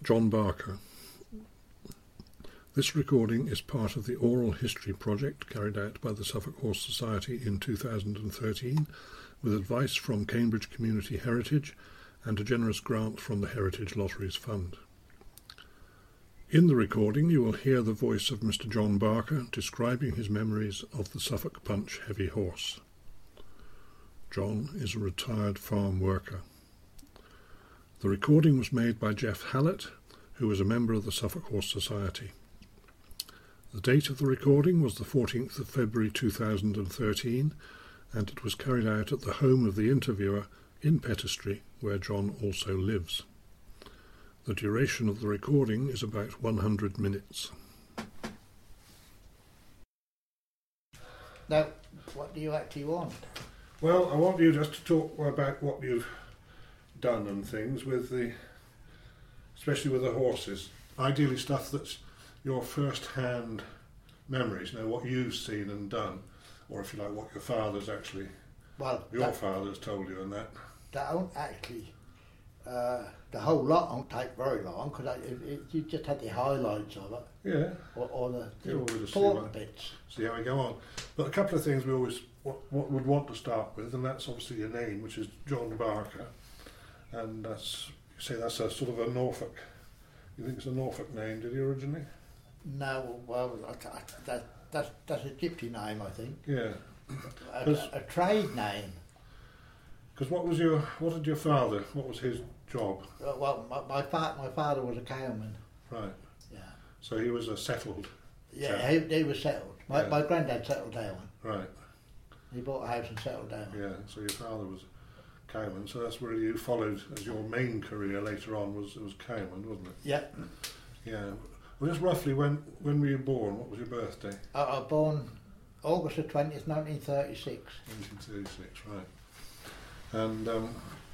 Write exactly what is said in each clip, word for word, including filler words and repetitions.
John Barker. This recording is part of the oral history project carried out by the Suffolk Horse Society in two thousand thirteen with advice from Cambridge Community Heritage and a generous grant from the Heritage Lotteries Fund. In the recording you will hear the voice of Mister John Barker describing his memories of the Suffolk Punch heavy horse. John is a retired farm worker. The recording was made by Jeff Hallett, who was a member of the Suffolk Horse Society. The date of the recording was the fourteenth of February two thousand thirteen, and it was carried out at the home of the interviewer in Pettistry, where John also lives. The duration of the recording is about one hundred minutes. Now, what do you actually want? Well, I want you just to talk about what you've done and things with the, especially with the horses. Ideally stuff that's your first-hand memories, you know, what you've seen and done, or if you like, what your father's actually, well, your that, father's told you and that. That won't actually, uh, the whole lot won't take very long, because you just had the highlights of it. Yeah. Or, or the, the yeah, we'll important see bits. See how we go on. But a couple of things we always what, what would want to start with, and that's obviously your name, which is John Barker, and that's, you say that's a sort of a Norfolk, you think it's a Norfolk name, did you originally? No, well, that, that, that's a gypsy name, I think. Yeah. A, a, a trade name. Because what was your, what did your father, what was his job? Uh, well, my my, fa- my father was a cowman. Right. Yeah. So he was a settled. Yeah, he, he was settled. My, yeah. my granddad settled down. Right. He bought a house and settled down. Yeah, so your father was cowman, so that's where you followed as your main career later on was, it was cowman, wasn't it? Yeah. Yeah. Well, just roughly, when when were you born? What was your birthday? I, I was born August the twentieth, nineteen thirty-six. nineteen thirty-six, right. And um,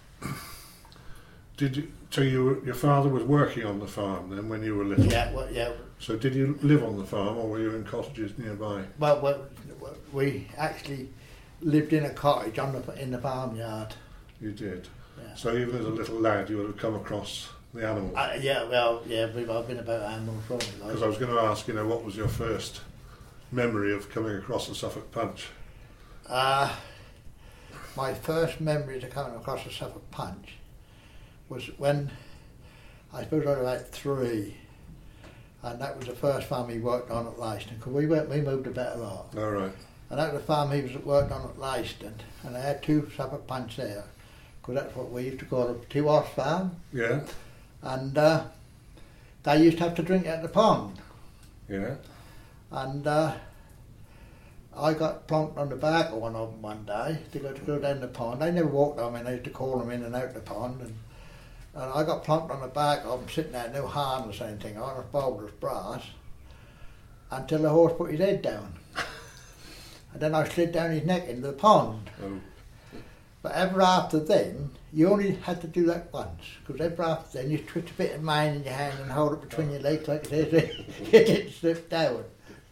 did you, so you were, your father was working on the farm then when you were little? Yeah, well, yeah. So did you live on the farm or were you in cottages nearby? Well, well we actually lived in a cottage on the, in the farmyard. You did? Yeah. So even as a little lad you would have come across the animals? Uh, yeah, well, yeah, we've all been about animals for me. Because like. I was going to ask, you know, what was your first memory of coming across the Suffolk Punch? Uh, my first memory of coming across the Suffolk Punch was when I suppose I was about three, and that was the first farm he worked on at Leiston, because we went, we moved about a lot. All right. And that was the farm he was worked on at Leiston, and I had two Suffolk Punch there, because that's what we used to call a two-horse farm. Yeah. And uh, they used to have to drink at the pond. Yeah. And uh, I got plonked on the back of one of them one day to go to go down the pond. They never walked on me, they used to call them in and out the pond. And, and I got plonked on the back of them, sitting there, no harness or anything on, as bold as brass, until the horse put his head down. And then I slid down his neck into the pond. Oh. But ever after then, you only had to do that once, because ever after then you twist a bit of mane in your hand and hold it between your legs like it is, it didn't slip down.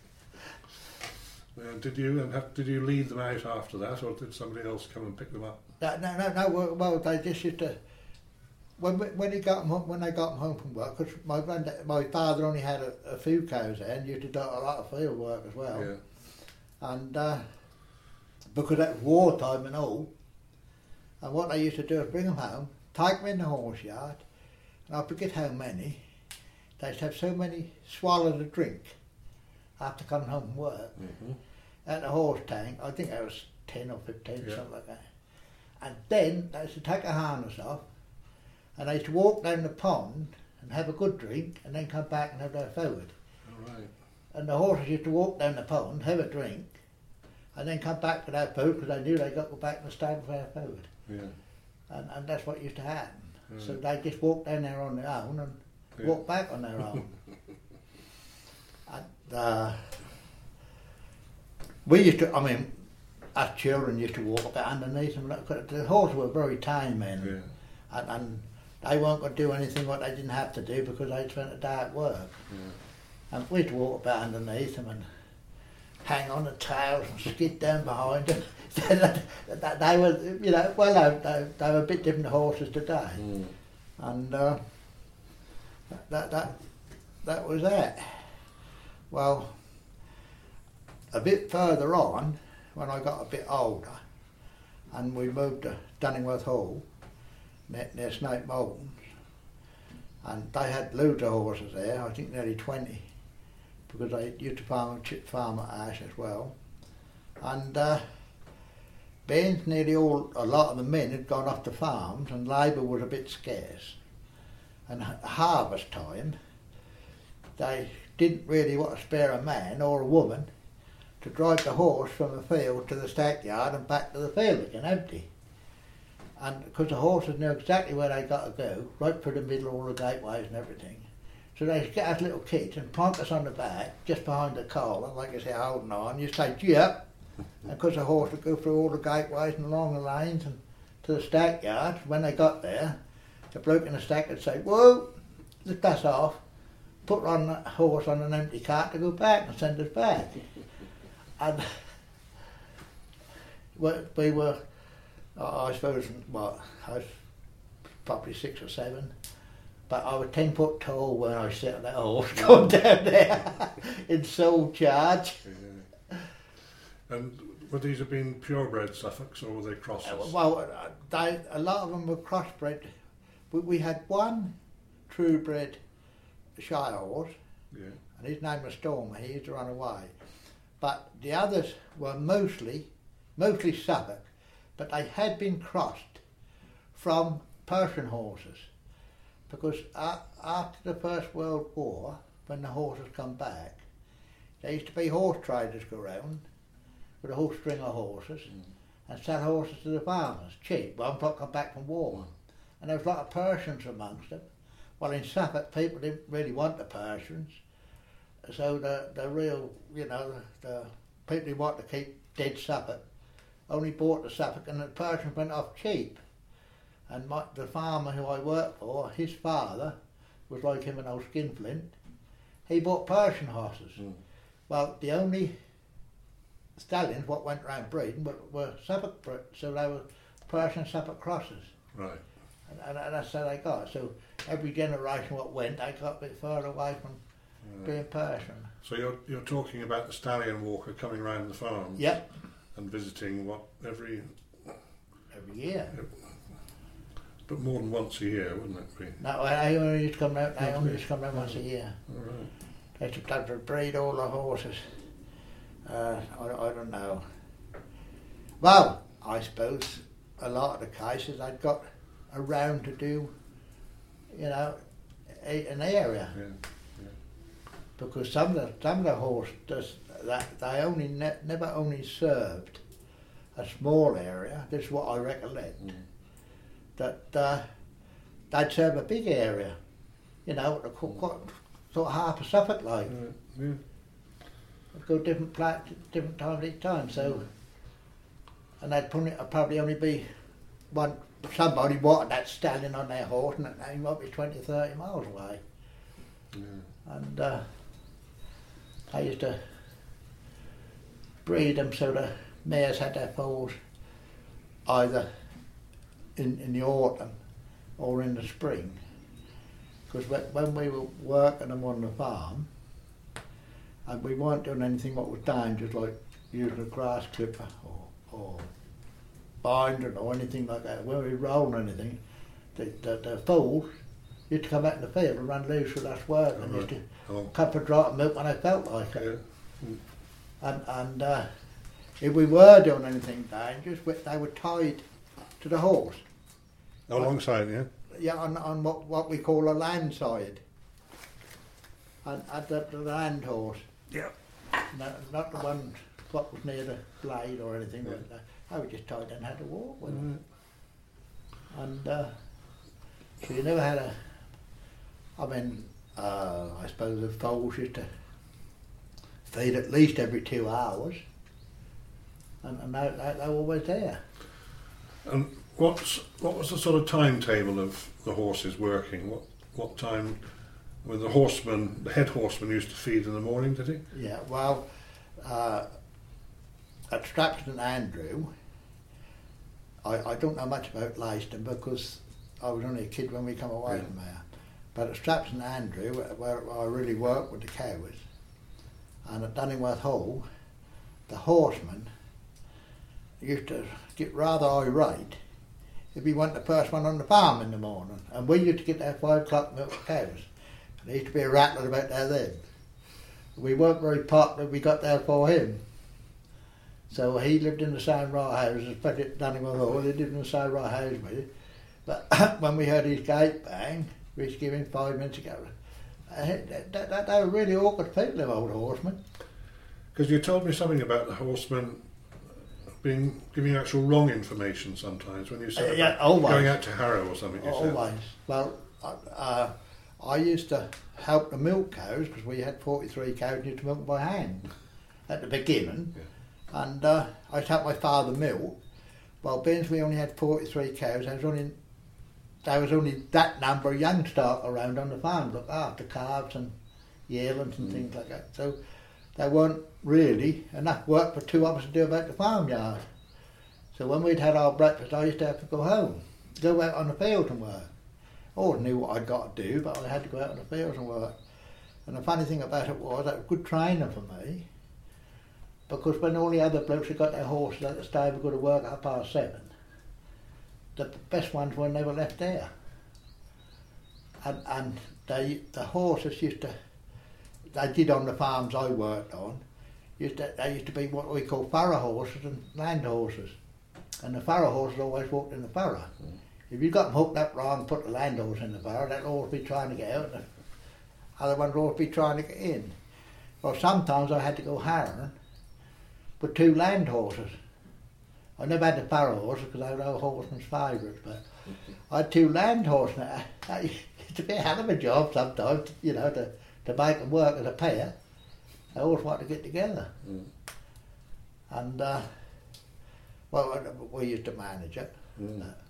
Uh, did you and have, did you lead them out after that, or did somebody else come and pick them up? No, no, no. no well, they just used to. When when he got them home, when they got them home from work, because my granddad, my father only had a, a few cows there, and used to do a lot of field work as well. Yeah. And uh, because that was wartime and all, and what they used to do is bring them home, take them in the horse yard, and I forget how many. They used to have so many swallows of drink after coming home from work. Mm-hmm. At the horse tank, I think that was ten or fifteen, yeah. something like that. And then they used to take a harness off, and they used to walk down the pond and have a good drink, and then come back and have their forward. All right. And the horses used to walk down the pond, have a drink, and then come back to their food, because they knew they got to go back in the stable for their food. Yeah. And, and that's what used to happen. Right. So they just walked down there on their own and yeah. walked back on their own. and uh, we used to, I mean, us children used to walk about underneath them. The horses were very tame men, yeah. and, and they weren't going to do anything what they didn't have to do because they'd spent a day at work. Yeah. And we'd walk about underneath them and hang on the tails and skid down behind them. They were, you know, well, they, they, they were a bit different horses today. Mm. And uh, that, that, that, that was that. Well, a bit further on, when I got a bit older, and we moved to Dunningworth Hall, near, near Snape Moultons, and they had loads of horses there, I think nearly twenty, because they used to farm, farm at Ash as well. And uh, being nearly all, a lot of the men had gone off to farms and labour was a bit scarce. And at harvest time, they didn't really want to spare a man or a woman to drive the horse from the field to the stackyard and back to the field again empty. And because the horses knew exactly where they got to go, right through the middle of all the gateways and everything. So they'd get us little kids and plonk us on the back, just behind the collar, like I say, holding on. You say, gee up. And because the horse would go through all the gateways and along the lanes and to the stackyard, when they got there, the bloke in the stack would say, whoa, lift us off, put on the horse on an empty cart to go back and send us back. And we were, I suppose, what, I was probably six or seven, but I was ten foot tall when I sat on that horse going down there in sole charge. Yeah. And would these have been purebred Suffolks or were they crosses? Uh, well, they, a lot of them were crossbred. We, we had one true-bred Shire horse, yeah. and his name was Stormer. He used to run away. But the others were mostly, mostly Suffolk, but they had been crossed from Persian horses, because uh, after the First World War, when the horses come back, there used to be horse traders go round with a whole string of horses mm. and sell horses to the farmers, cheap, one block come back from war. And there was a lot of Persians amongst them. Well, in Suffolk, people didn't really want the Persians, so the the real, you know, the, the people who want to keep dead Suffolk only bought the Suffolk, and the Persians went off cheap. And my, the farmer who I worked for, his father was like him, an old skinflint. He bought Persian horses. Mm. Well, the only stallions what went round breeding were, were Suffolk, so they were Persian Suffolk crosses. Right. And, and that's how they got. So every generation what went, they got a bit further away from right. being Persian. So you're you're talking about the stallion walker coming round the farm. Yep. And visiting what every every year. But more than once a year, wouldn't it be? No, they only used to come round. They only used to come round once a year. All right. They used to, to breed all the horses. Uh, I, I don't know. Well, I suppose a lot of the cases I'd got around to do, you know, a, an area. Yeah, yeah. Because some of the some of the horses just that they only ne never only served a small area. This is what I recollect. Mm. That uh, they'd serve a big area, you know, quite, sort of half a Suffolk like. Yeah, yeah. They'd go different pla different times each time. So, mm. and they'd probably, probably only be one. Somebody wanted that stallion on their horse, and they might be twenty, thirty miles away. Yeah. And uh, I used to breed them so the mares had their foals either in, in the autumn or in the spring. Because when we were working them on the farm, and we weren't doing anything what was dangerous, like using a grass clipper or, or binding or anything like that. When we rolled anything, the, the, the foals used to come out in the field and run loose with us working, and used to oh. cup a drop of milk when they felt like it. Yeah. Mm. And, and uh, if we were doing anything dangerous, they were tied to the horse. Alongside, yeah? Yeah, on, on what, what we call a land side. And at the, the land horse. Yeah. No, not the one what was near the blade or anything yeah. like that. I was just tied and had to walk with them. Mm. And uh, so you never had a, I mean, uh, I suppose the foals used to feed at least every two hours. And, and they, they, they were always there. And what's, what was the sort of timetable of the horses working? What, what time, when the horseman, the head horseman used to feed in the morning, did he? Yeah, well, uh, at Stratford Andrew, I, I don't know much about Leiston because I was only a kid when we come away yeah. from there. But at Stratton Andrew, where, where I really worked with the cows, and at Dunningworth Hall, the horsemen used to get rather irate if he wasn't the first one on the farm in the morning. And we used to get there at five o'clock milk the cows. And there used to be a rattling about there then. We weren't very popular, we got there for him. So he lived in the same right house as Patrick Dunningworth Hall, he lived in the same right house with it. But when we heard his gate bang, we used to give him five minutes ago. Uh, that, that, they were really awkward people, them old horsemen. Because you told me something about the horsemen being giving actual wrong information sometimes when you said uh, yeah, about always. going out to Harrow or something. You always. Said. Well, uh, I used to help the milk cows because we had forty-three cows and used to milk by hand at the beginning. Yeah. And uh, I used to help my father milk. Well, being we only had forty-three cows, there was only there was only that number of young stock around on the farm, look after calves and yearlings and mm. things like that. So there weren't really enough work for two of us to do about the farmyard. So when we'd had our breakfast, I used to have to go home, go out on the field and work. I always knew what I'd got to do, but I had to go out on the fields and work. And the funny thing about it was, that was good training for me, because when all the other blokes had got their horses at the stable go to work at half past seven, the best ones were never left there. And, and they, the horses used to, they did on the farms I worked on, used to, they used to be what we call furrow horses and land horses. And the furrow horses always walked in the furrow. Mm. If you got them hooked up wrong and put the land horse in the furrow, they'd always be trying to get out, and the other ones would always be trying to get in. Well, sometimes I had to go harrowing with two land horses. I never had the furrow horses because they were our horsemen's favourites, but I had two land horses. Now, that used to be a hell of a job sometimes, you know, to, to make them work as a pair. They always wanted to get together. Mm. And, uh, well, we used to manage it. Mm. Uh,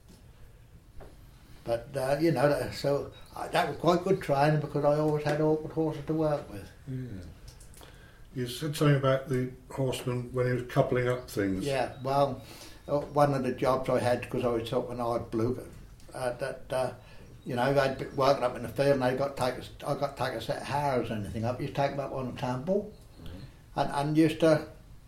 but, uh, you know, so uh, that was quite good training because I always had awkward horses to work with. Yeah. You said something about the horseman when he was coupling up things. Yeah, well, one of the jobs I had, because I was helping Ard Blue, uh, that, uh, you know, I'd been working up in the field and I got to take a, I got to take a set of harrows or anything up. Used to take them up on a tumble mm-hmm. and, and used to,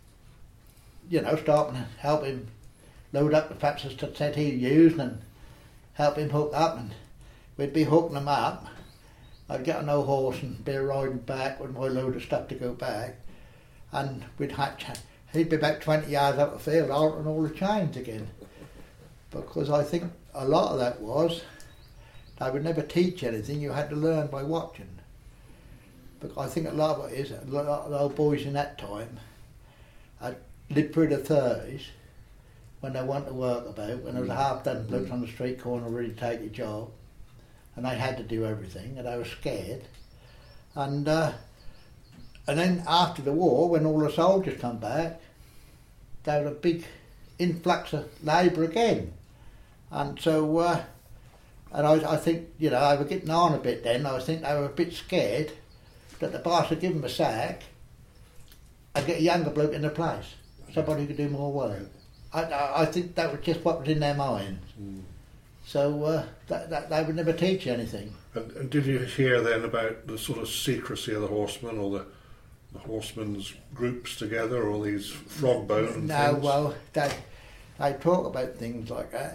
you know, stop and help him load up the perhaps the set he used and help him hook up, and we'd be hooking them up. I'd get on no horse and be riding back with my load of stuff to go back, and we'd hatch. He'd be about twenty yards up the field altering all the chains again, because I think a lot of that was they would never teach anything. You had to learn by watching. But I think a lot of it is a lot of the old boys in that time had lived through the thirties when they wanted to work about, when there was a half dozen blokes on the street corner ready to take a job. And they had to do everything, and they were scared. And uh, and then after the war, when all the soldiers come back, there was a big influx of labour again. And so, uh, and I, I think, you know, they were getting on a bit then. I think they were a bit scared that the boss would give them a sack and get a younger bloke in the place, somebody who could do more work. I, I, I think that was just what was in their minds. Mm. So uh, that, that, they would never teach you anything. And, and did you hear then about the sort of secrecy of the horsemen, or the, the horsemen's groups together, or these frog boat and no, things? Well, they, they talk about things like that.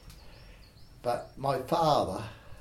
But my father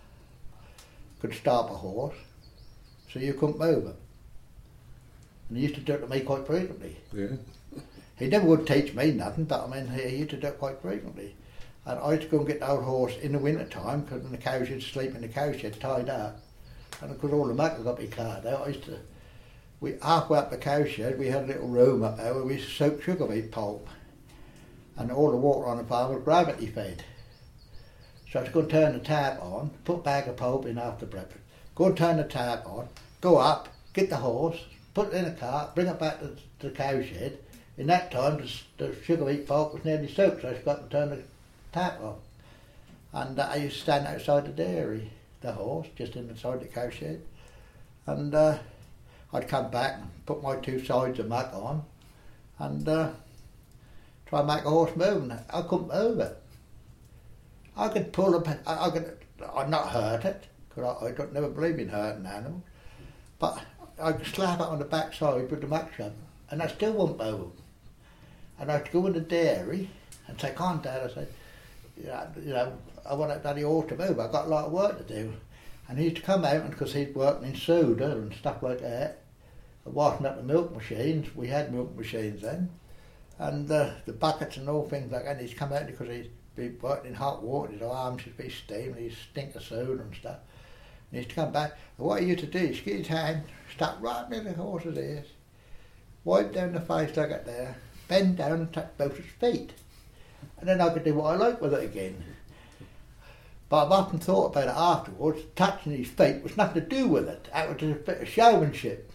could stop a horse, so you couldn't move it. And he used to do it to me quite frequently. Yeah. He never would teach me nothing, but I mean, he used to do it quite frequently. And I used to go and get the old horse in the winter time, because the cows used to sleep in the cow shed tied up. And of course all the muck had got to be carted out. I used to, we, halfway up the cow shed, we had a little room up there where we used to soak sugar beet pulp. And all the water on the farm was gravity fed. So I was going to turn the tap on, put a bag of pulp in after breakfast, go and turn the tap on, go up, get the horse, put it in a cart, bring it back to, to the cow shed. In that time, the, the sugar beet pulp was nearly soaked, so I just got to turn the tap on. And uh, I used to stand outside the dairy, the horse, just inside the cow shed. And uh, I'd come back and put my two sides of muck on and uh, try and make a horse move, and I couldn't move it. I could pull up, I, I could, I'd not hurt it, because I, I don't never believe in hurting animals. But I could slap it on the backside with the muck shovel, and I still won't move. And I'd go in the dairy and say, "Come on, Dad," I said, you know, you know, I want that bloody horse to move, I've got a lot of work to do. And he used to come out, and because he'd working in soda and stuff like that, washing up the milk machines, we had milk machines then, and uh, the buckets and all things like that, and he'd come out because he'd be working in hot water, his arms would be steaming, he'd stink of soda and stuff. And he used to come back, and what he used to do is get his hand, stuck right near the horse's ears, wipe down the face like that there, bend down and touch both his feet. And then I could do what I like with it again. But I've often thought about it afterwards, touching his feet was nothing to do with it. That was just a bit of showmanship.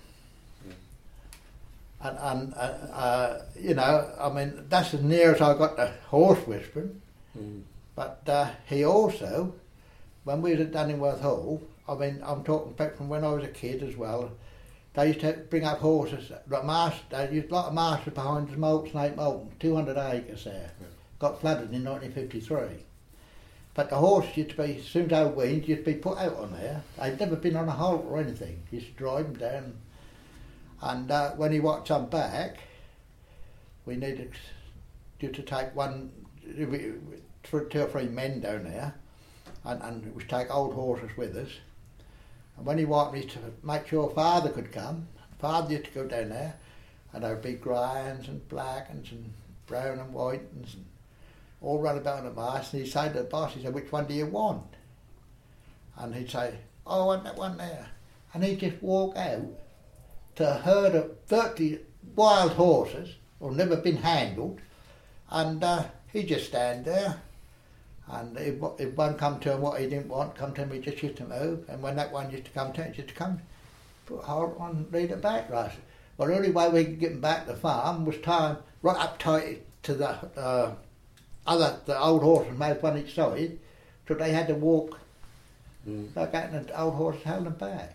And, and uh, uh, you know, I mean, that's as near as I got to horse whispering. Mm. But uh, he also, when we was at Dunningworth Hall, I mean, I'm talking back from when I was a kid as well, they used to bring up horses, like master, they used a lot of masters behind the Moulton, Snake Moulton, two hundred acres there. Yeah. Got flooded in nineteen fifty-three. But the horses used to be, as soon as they were weaned, used to be put out on there. They'd never been on a halt or anything. Used to drive them down. And uh, when he walked on back, we needed you to take one, two or three men down there, and, and we take old horses with us. And when he walked me to make sure Father could come, Father used to go down there, and there would be greyhounds and blackens and brown and whitens and all run about on the marsh, and he'd say to the boss, he said, "Which one do you want?" And he'd say, "Oh, I want that one there." And he'd just walk out to a herd of thirty wild horses, who'd never been handled, and uh, he'd just stand there, and if, if one come to him what he didn't want, come to him, he just used to move, and when that one used to come to him, he used to come, put a hold on and lead it back, right? Well, the only way we could get him back to the farm was tie him right up tight to the uh, other, the old horse's mouth on each side, so they had to walk mm. like that, and the old horses held them back.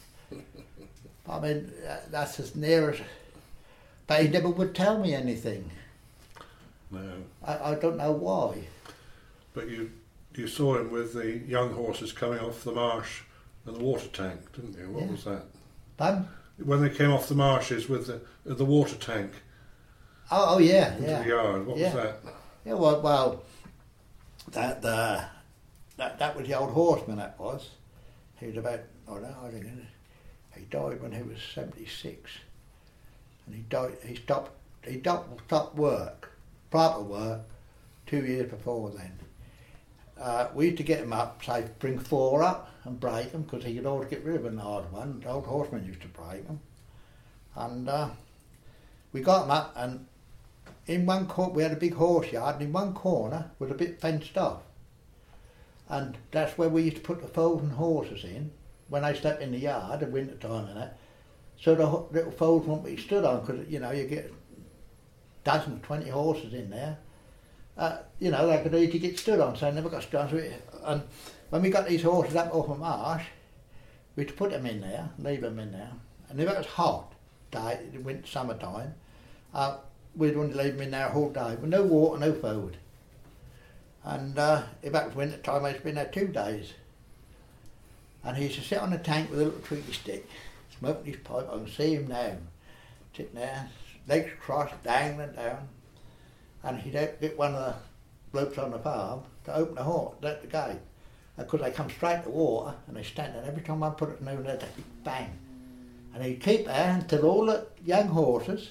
I mean, that's as near as... But he never would tell me anything. No. I, I don't know why. But you you saw him with the young horses coming off the marsh and the water tank, didn't you? What yeah. was that? Pardon? When they came off the marshes with the, the water tank. Oh, oh yeah, into yeah. the yard. What yeah. was that? Yeah, well, well that, uh, that that was the old horseman, that was. He was about, oh no, I don't know. He died when he was seventy-six, and he died. He stopped. He stopped, stopped work, proper work, two years before then. Uh, we used to get him up, say, bring four up and break them, because he could always get rid of an odd one. The old horseman used to break them, and uh, we got him up, and in one corner we had a big horse yard, and in one corner was a bit fenced off, and that's where we used to put the foals and horses in. When I slept in the yard in winter time and that, so the little foals won't be stood on, because you know you get dozen, twenty horses in there. Uh, you know they could easily get stood on, so I never got stood on. So it, and when we got these horses up off a marsh, we had to put them in there, leave them in there, and if it was hot day, in winter summertime, uh, we'd want to leave them in there a whole day with no water, no food. And uh, if that was winter time, I'd been there two days. And he used to sit on the tank with a little tweaky stick, smoking his pipe. I can see him now, sitting there, legs crossed, dangling down. And he'd get one of the blokes on the farm to open the horse, let the gate. Because they come straight to water, and they stand there. Every time I put it new there, they bang. And he'd keep there until all the young horses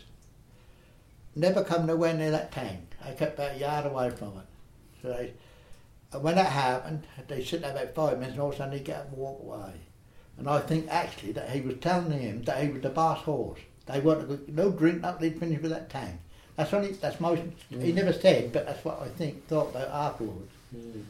never come nowhere near that tank. They kept about a yard away from it. So they, and when that happened, they sit there about five minutes, and all of a sudden he'd get up and walk away. And I think actually that he was telling him that he was the boss horse. They weren't no drink, not they'd finish with that tank. That's only that's most. Mm. He never said, but that's what I think thought about afterwards. Mm.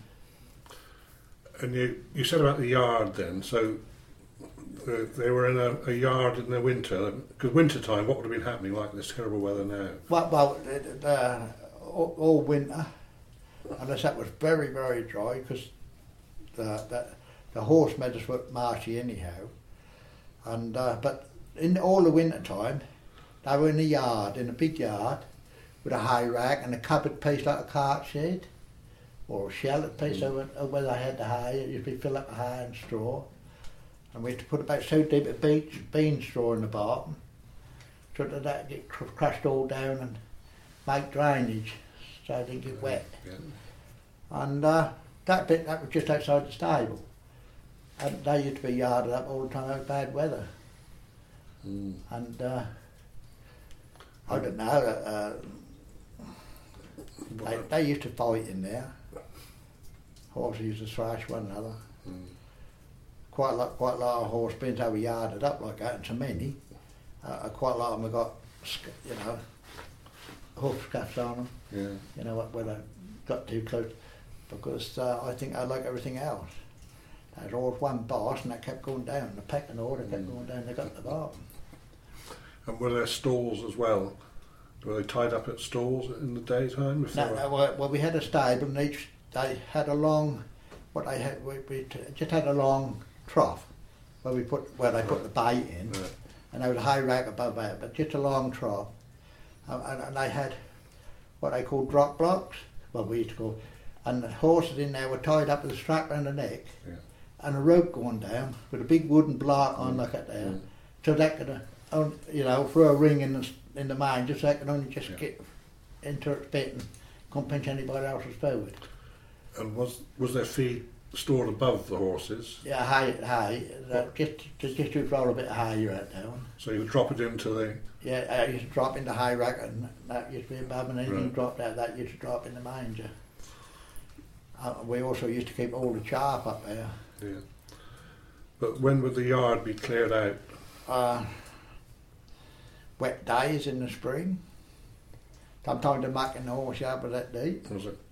And you you said about the yard then, so uh, they were in a, a yard in the winter. Because winter time, what would have been happening like this terrible weather now? Well, well, uh, all, all winter. Unless that was very, very dry, because the, the the horse meadows were marshy anyhow. And uh, but in all the winter time, they were in the yard, in a big yard, with a hay rack and a covered piece like a cart shed, or a sheltered piece mm. over, over where they had the hay. It used to be filled up with hay and straw. And we had to put about so deep a bean, bean straw in the bottom so that that get cr- crushed all down and make drainage so it didn't get wet. Yeah. And uh, that bit, that was just outside the stable. And they used to be yarded up all the time out bad weather. Mm. And uh, I don't know, uh, they, they used to fight in there. Horses used to thrash one another. Mm. Quite a lot, quite a lot of horse bins they were yarded up like that, and so many. Uh, quite a lot of them have got, you know, hoof scuffs on them. Yeah. You know, where they got too close. Because uh, I think I like everything else. There was always one boss, and that kept going down. The pecking order kept Mm. going down. They got to the bottom. And were there stalls as well? Were they tied up at stalls in the daytime? Before? No, no, well, well, we had a stable, and each they had a long, what they had, we, we t- just had a long trough where we put where they put the bait in, Yeah. and there was a high rack above that, but just a long trough, and, and, and they had what they called drop blocks. Well, we used to call, and the horses in there were tied up with a strap around the neck, Yeah. and a rope going down with a big wooden block on Mm. like that there, Mm. so they could, uh, on, you know, throw a ring in the in the mine just so they could only just Yeah. get into its bit and couldn't pinch anybody else's forward. And was was there feed stored above the horses? Yeah, high, high, uh, just to just to roll a bit higher right down. So you would drop it into the... Yeah, I used to drop in the high rack, and that used to be above, and anything Right. dropped out, that used to drop in the manger. Uh, we also used to keep all the chaff up there. Yeah. But when would the yard be cleared out? Uh, wet days in the spring. Sometimes the muck in the horse yard was that deep. Was it?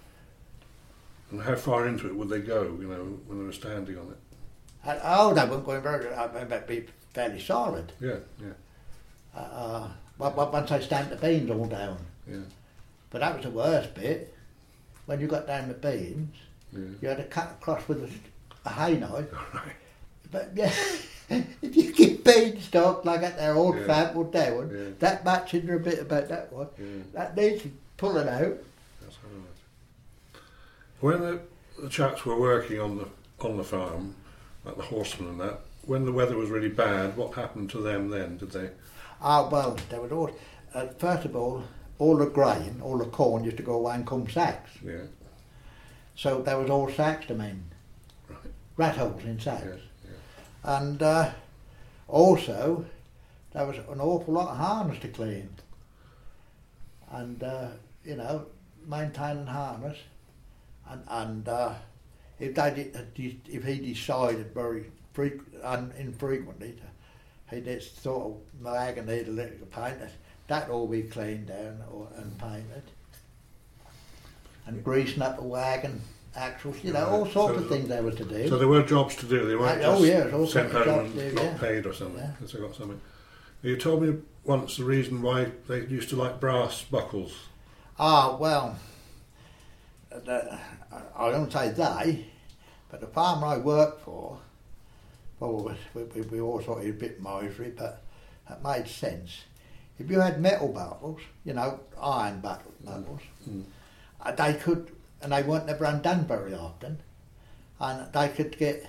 And how far into it would they go, you know, when they were standing on it? And, oh, they weren't going very, I mean, they'd be fairly solid. Yeah, yeah, Uh, uh, but, but once they stamped the beans all down. yeah, But that was the worst bit. When you got down the beans, yeah. you had to cut across with a, a hay knife. Right. But yeah, if you get beanstalk like that, they're all Yeah. trampled down, Yeah. that much in there a bit about that one, Yeah, that needs to pull it out. that's how it is. When the, the chaps were working on the on the farm, like the horsemen and that, when the weather was really bad, what happened to them then? Did they? Ah, well, they would all, uh, first of all, all the grain, all the corn used to go away and come sacks. Yeah, So there was all sacks to mend, right. rat holes in sacks. Yeah, yeah. And uh, also, there was an awful lot of harness to clean. And, uh, you know, maintaining harness. And, and uh, if, they did, if he decided very frequent, and infrequently to, he did sort of wagon need a little paint, that'd all be cleaned down or, and painted. And greasing up a wagon, axles, you know, all Right. sorts So- of things there was to do. So there were jobs to do. They weren't Uh, oh, just yeah, there's all sent sorts of home jobs and to do, not yeah. paid or something Yeah. because they got something. You told me once the reason why they used to like brass buckles. Ah, well, the, I don't say they, but the farmer I worked for, well, we, we, we all thought he was a bit miserly, but that made sense. If you had metal buckles, you know, iron buckle- buckles, Mm. uh, they could, and they weren't never undone very often, and they could get,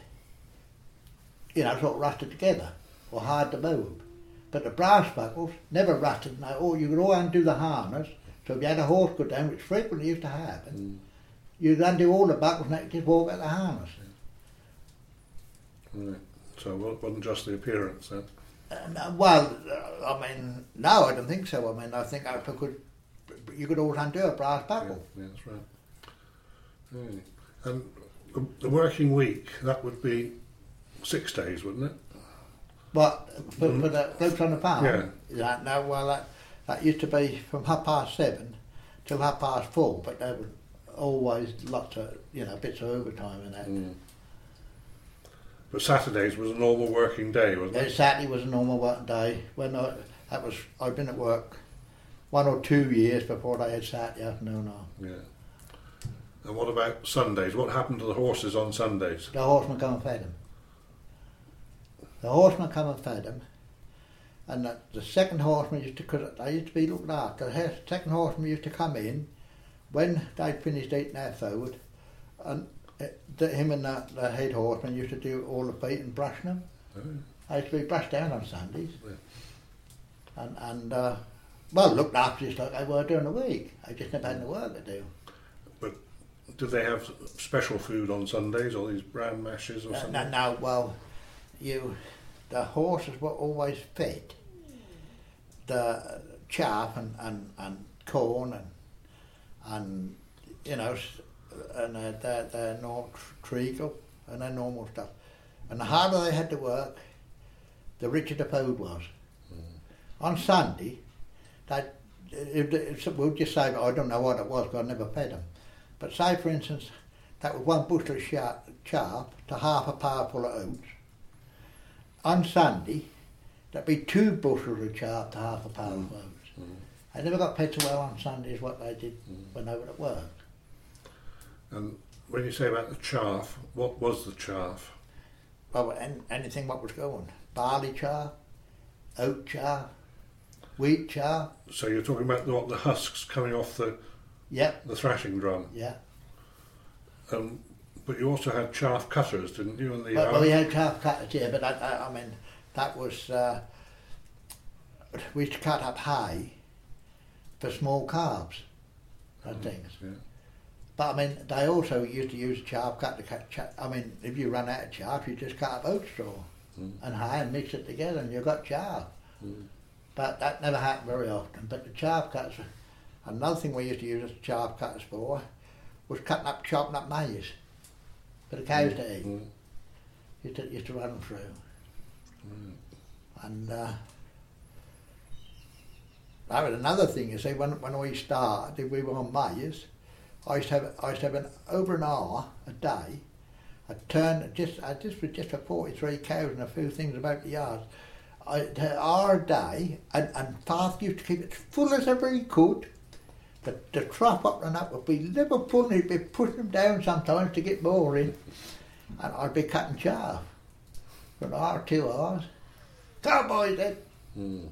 you know, sort of rusted together or hard to move. But the brass buckles never rusted, no, or you could all undo the harness. So if you had a horse go down, which frequently used to happen, Mm. you'd undo all the buckles and they could just walk out the harness. Right. So it wasn't just the appearance then. And, uh, well, uh, I mean, no, I don't think so. I mean, I think I could, you could always undo a brass Yeah, buckle. yeah, that's right. Really. And the, the working week, that would be six days, wouldn't it? But for, Mm. for the folks on the farm, Yeah. yeah, no, well, that, that used to be from half past seven till half past four, but there was always lots of, you know, bits of overtime in that. Mm. But Saturdays was a normal working day, wasn't Yeah, it? Saturday was a normal working day. When I, that was, I'd been at work one or two years before they had Saturday afternoon off. Yeah. And what about Sundays? What happened to the horses on Sundays? The horseman come and fed them. The horseman come and fed them, and the, the second horseman used to, cause they used to be looked after. The he- second horseman used to come in when they'd finished eating their food, and it, the, him and the, the head horseman used to do all the feet and brushing them. Oh. I used to be brushed down on Sundays. Yeah. And, and uh, well, looked after just like they were during the week. I just never had any work to do. But do they have special food on Sundays, or these bran mashes or No, something? no, no, well, you, the horses were always fed the chaff and, and, and corn and, and you know, s- and uh, their, their normal treacle and their normal stuff. And the harder they had to work, the richer the food was. Mm. On Sunday, that if, if, we'll just say, I don't know what it was, because I never fed them. But say, for instance, that was one bushel of cha- chaff to half a power full of oats. On Sunday, that'd be two bushels of chaff to half a power Mm. of oats. Mm. They never got paid so well on Sundays what they did Mm. when they were at work. And when you say about the chaff, what was the chaff? Well, an- anything what was going. Barley chaff, oat chaff, wheat chaff. So you're talking about the, what, the husks coming off the, Yep, the thrashing drum. yeah. Um, but you also had chaff cutters, didn't you? In the Well, yard? well, we had chaff cutters here, but I, I, I mean, that was, uh, we used to cut up hay for small calves and things. Yeah. But I mean, they also used to use chaff cut to cut chaff. I mean, if you run out of chaff, you just cut up oat straw Mm. and hay and mix it together and you've got chaff. Mm. But that never happened very often. But the chaff cutters, another thing we used to use as chaff cutters for was cutting up, chopping up maize for the cows to eat. Mm. Used to, used to run them through. Mm. And uh, that was another thing, you see, when, when we started, we were on maize, I used to have, I used to have an, over an hour a day. I'd turn, just, I just was just for forty-three cows and a few things about the yard. I had an hour a day, and, and Father used to keep it as full as ever he could. The, the trough up and up would be liver full, and he'd be pushing them down sometimes to get more in. And I'd be cutting chaff for an hour, two hours. Come on, boys, then. Mm.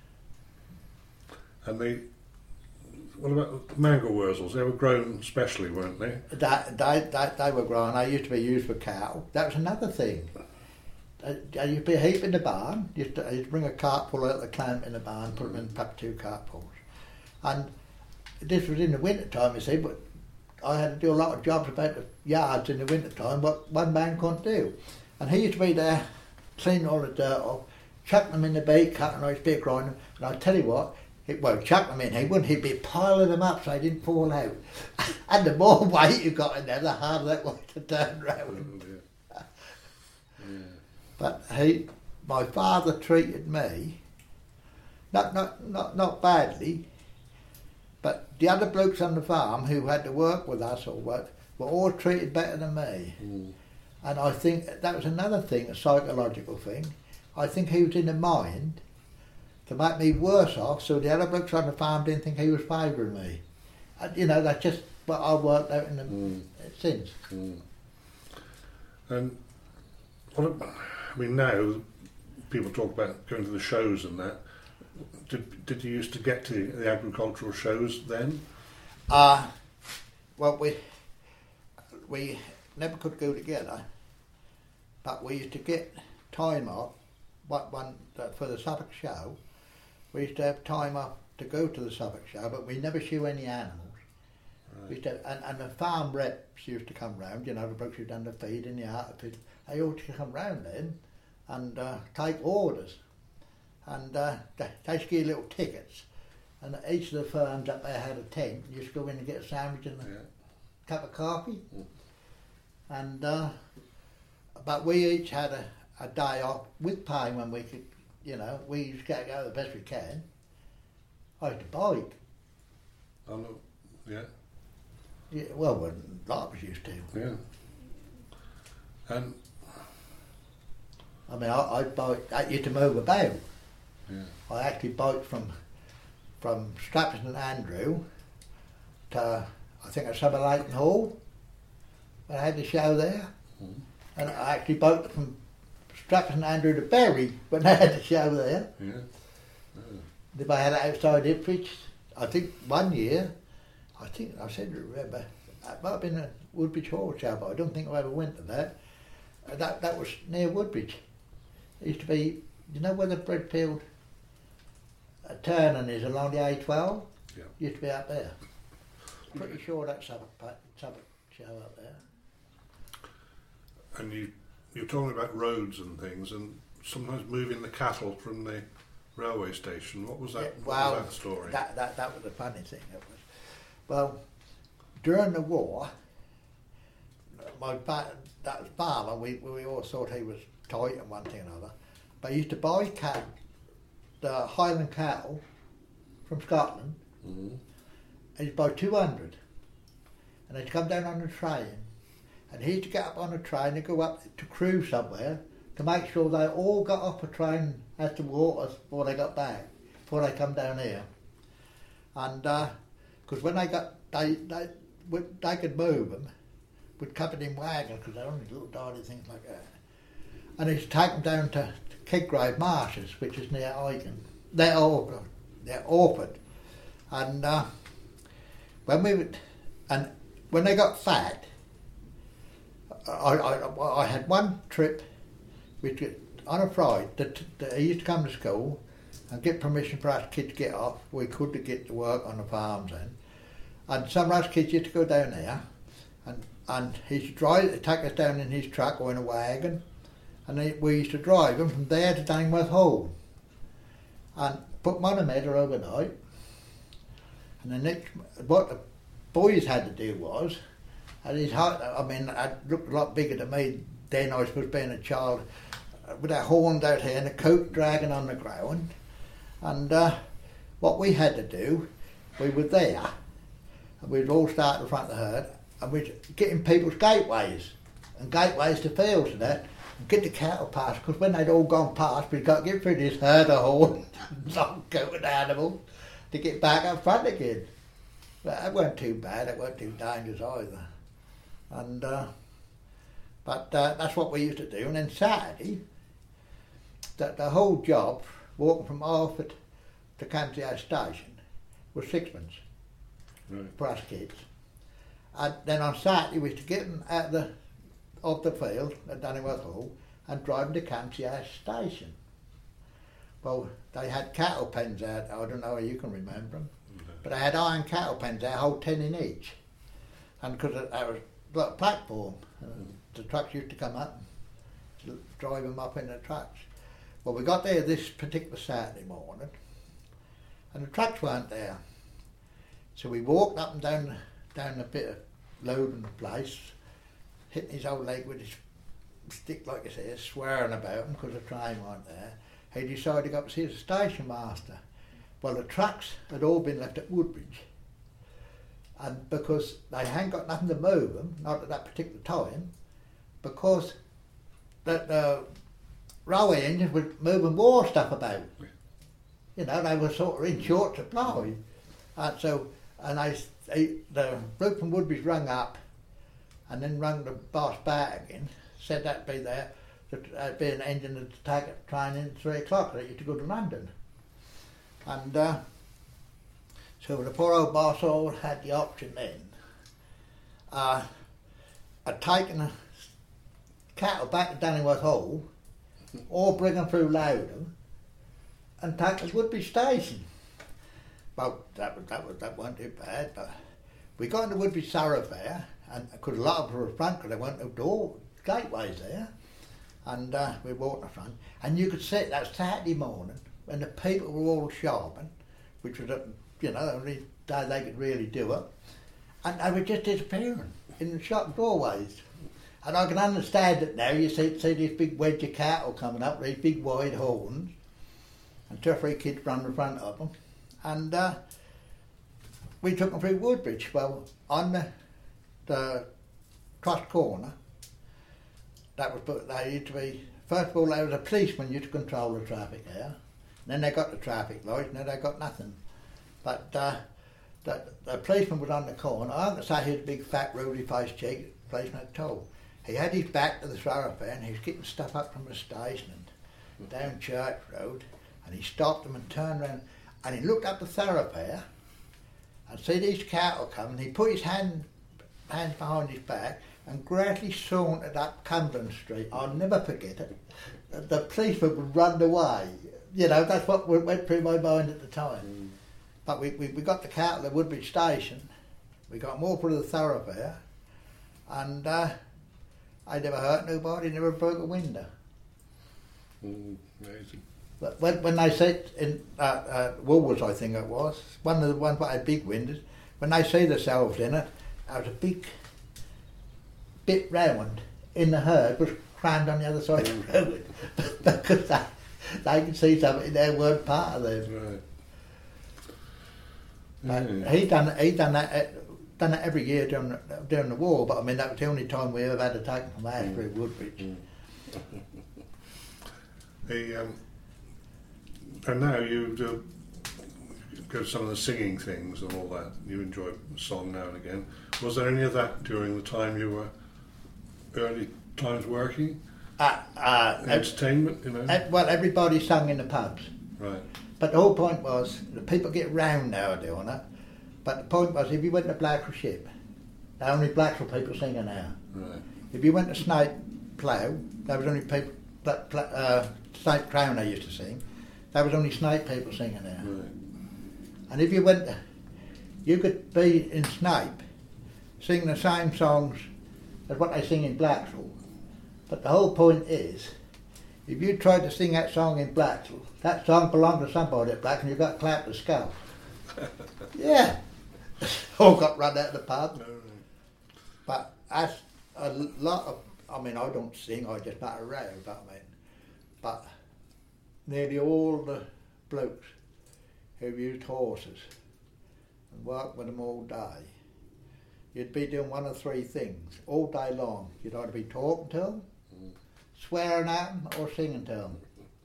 And the what about the mangel wurzels? They were grown specially, weren't they? That, they, they, they were grown. They used to be used for cattle. That was another thing. They, they used to be a heap in the barn. You used to, you'd bring a cart full out the clamp in the barn, put them in perhaps two cartfuls. And this was in the winter time, you see, but I had to do a lot of jobs about the yards in the winter time, what one man couldn't do. And he used to be there, cleaning all the dirt off, chucking them in the beak, cutting nice big grinding. And I tell you what, it won't chuck them in, he wouldn't, he'd be piling them up so they didn't fall out. And the more weight you got in there, the harder that was to turn round. Oh, yeah. Yeah. But he, my father treated me, not, not, not, not badly, but the other blokes on the farm who had to work with us or what, were all treated better than me. Mm. And I think that was another thing, a psychological thing. I think he was in the mind to make me worse off, so the other blokes on the farm didn't think he was favouring me. And, you know, that's just what I worked out in the Mm. since. Mm. And what about, I mean, now people talk about going to the shows and that. Did, did you used to get to the agricultural shows then? Uh, well, we we never could go together, but we used to get time off. What one for the Suffolk show? We used to have time off to go to the Suffolk show, but we never shoe any animals. Right. We used to, and, and the farm reps used to come round. You know, the blokes who'd done the feed in the outfit. They all used to come round then and uh, take orders, and uh, they, they used to give you little tickets. And each of the firms up there had a tent. You used to go in and get a sandwich and a Yeah. cup of coffee. Mm. And uh, but we each had a, a day off with pay when we could, you know, we used to go the best we can. I had to bike. I know. Yeah. Yeah, well, well, a lot of us used to. Yeah. And I mean, I, I biked, I used to move about. yeah. I actually biked from from Stratford and Andrew to, I think, at Summer Leighton Hall, when I had the show there. Mm. And I actually biked from Stratford and Andrew to Bury when they had the show there. Yeah. Oh. If I had it outside Ipswich, I think one year, I think I said to remember, That might have been a Woodbridge Hall show, but I don't think I ever went to that. Uh, that that was near Woodbridge. It used to be, you know where the Bredfield uh, turning is along the A twelve? Yeah. Used to be up there. Pretty sure that's Southwark, Southwark show up there. And you, you're talking about roads and things, and sometimes moving the cattle from the railway station. What was that? Yeah, what well, was that story? That, that, that was the funny thing. It was. Well, during the war, my ba- that farmer, we, we all thought he was tight and one thing and another, but he used to buy cat, the Highland cattle from Scotland, mm-hmm. and he'd buy two hundred, and they'd come down on the train, and he used to get up on the train and go up to Crewe somewhere to make sure they all got off the train at the waters before they got back, before they come down here. And because uh, when they got, they, they, they could move them, would come in wagons, because they're only little tiny things like that. And he'd take them down to, to Kidgrave Marshes, which is near Aiken. They're all, they're Orford. And uh, when we would, and when they got fat, I, I, I had one trip, which on a Friday, that, that he used to come to school and get permission for us kids to get off. We could to get to work on the farms then. And some of us kids used to go down there, and and he used to drive, take us down in his truck or in a wagon, and he, we used to drive him from there to Dangworth Hall, and put him on a meadow overnight. And the next, what the boys had to do was, and his heart, I mean, it looked a lot bigger to me then, I suppose, being a child, with our horns out here and the coat dragging on the ground. And uh, what we had to do, we were there, and we'd all start in front of the herd, and we'd get in people's gateways, and gateways to fields and that, and get the cattle past, because when they'd all gone past, we'd got to get through this herd of horns, some goat animals, to get back up front again. But that weren't too bad, it weren't too dangerous either. And uh, but uh, that's what we used to do. And then Saturday, that the whole job, walking from Alford to Campsie House Station, was sixpence right. for us kids. And then on Saturday we used to get them out of the, of the field at Danningworth Hall and drive them to Campsie House Station. Well, they had cattle pens out, I don't know if you can remember them, okay. But they had iron cattle pens out, hold ten in each. And because that was like a platform, uh, the trucks used to come up and drive them up in the trucks. Well, we got there this particular Saturday morning, and the trucks weren't there. So we walked up and down, down a bit of loading the place, hitting his old leg with his stick, like I say, swearing about him because the train weren't there. He decided to go up to see the station master. Well, the trucks had all been left at Woodbridge. And because they hadn't got nothing to move them, not at that particular time, because the, the railway engines were moving more stuff about. You know, they were sort of in short supply. And so, and I, they, the bloke from Woodbridge rung up and then rung the boss back again, said that'd be there, that'd be an engine to take a train in at three o'clock, that you to go to London. And uh, so the poor old boss all had the option then. Uh, I'd taken the cattle back to Danningworth Hall, or bring them through Loudon, and take them to Woodbridge Station. Well, that was, that was, that wasn't too bad, but we got into Woodbridge thoroughfare, and because a lot of them were front, because there weren't no door gateways there, and uh, we walked in the front, and you could see that Saturday morning when the people were all shopping, which was, a, you know, the only day they could really do it, and they were just disappearing in the shop doorways. And I can understand it now. You see, see this big wedge of cattle coming up, these big wide horns, and two or three kids running in front of them. And uh, we took them through Woodbridge. Well, on the, the cross corner, that was, they used to be, first of all, there was a policeman used to control the traffic there. Then they got the traffic lights, now they got nothing. But uh, the, the policeman was on the corner. I can say he was a big, fat, ruddy-faced cheek, the policeman had told. He had his back to the thoroughfare and he was getting stuff up from the station and down Church Road, and he stopped them and turned around and he looked up the thoroughfare and see these cattle coming. He put his hand hands behind his back, and gradually sauntered up Cumberland Street. I'll never forget it. The policeman would run away. You know, that's what went through my mind at the time. Mm. But we, we, we got the cattle at Woodbridge Station. We got more for the thoroughfare. And uh, I never hurt nobody, never broke a window. Mm, amazing. But when, when they said in uh, uh, Woolworths, I think it was, one of the ones that had big windows, when they see themselves in it, there was a big bit round in the herd, was crammed on the other side of the road because they, they could see something they weren't part of them. Right. Uh, he done he done that uh, done that every year during the, during the war, but I mean that was the only time we ever had a take from Ashbury mm. Woodbridge. Mm. the, um, and now you do go to some of the singing things and all that. You enjoy song now and again. Was there any of that during the time you were early times working? Uh, uh, Entertainment, you know? Uh, well, everybody sung in the pubs. Right. But the whole point was, the people get round now doing it, but the point was, if you went to Blackpool Ship, there were only Blackpool people singing now. Right. If you went to Snape Plough, there was only people, uh, Snape Crown they used to sing, there was only Snape people singing there. Right. And if you went, to, you could be in Snape, sing the same songs as what they sing in Blackpool. But the whole point is, if you tried to sing that song in Blackpool, that song belonged to somebody at Blackpool and you got clapped the skull. Yeah. All got run out of the pub. No, no. But that's a lot of, I mean, I don't sing, I just bat around, but I mean, but nearly all the blokes who used horses and worked with them all day, you'd be doing one of three things all day long. You'd either be talking to them, mm. swearing at them, or singing to them.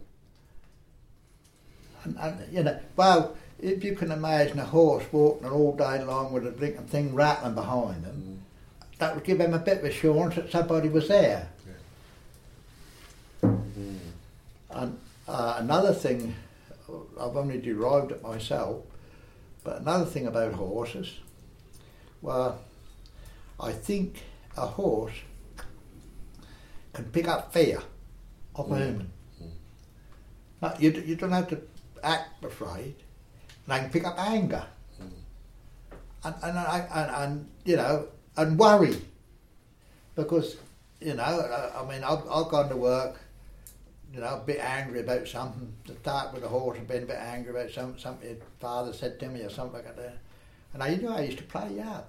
And, and, you know, well, if you can imagine a horse walking all day long with a blinking thing rattling behind them, mm. that would give them a bit of assurance that somebody was there. Yeah. Mm. And uh, another thing, I've only derived it myself, but another thing about horses, well, I think a horse can pick up fear of a human. Mm. Now, you, you don't have to act afraid. They can pick up anger, mm. and, and, and, and, and, you know, and worry. Because, you know, I, I mean, I've, I've gone to work, you know, a bit angry about something, to start with the horse and been a bit angry about something, something your father said to me or something like that. And I, you know, I used to play you up.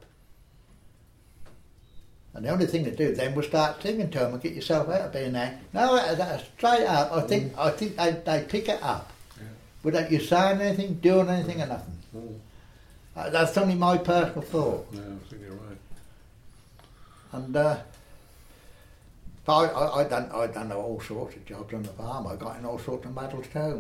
And the only thing to do then was start singing to them and get yourself out of being angry. No, that, that, straight up, I think mm. I think they, they pick it up. Yeah. Without you saying anything, doing anything or nothing. Mm. Uh, that's only my personal thought. Yeah, I think you're right. And uh, but I, I, I done I done all sorts of jobs on the farm. I got in all sorts of muddles too.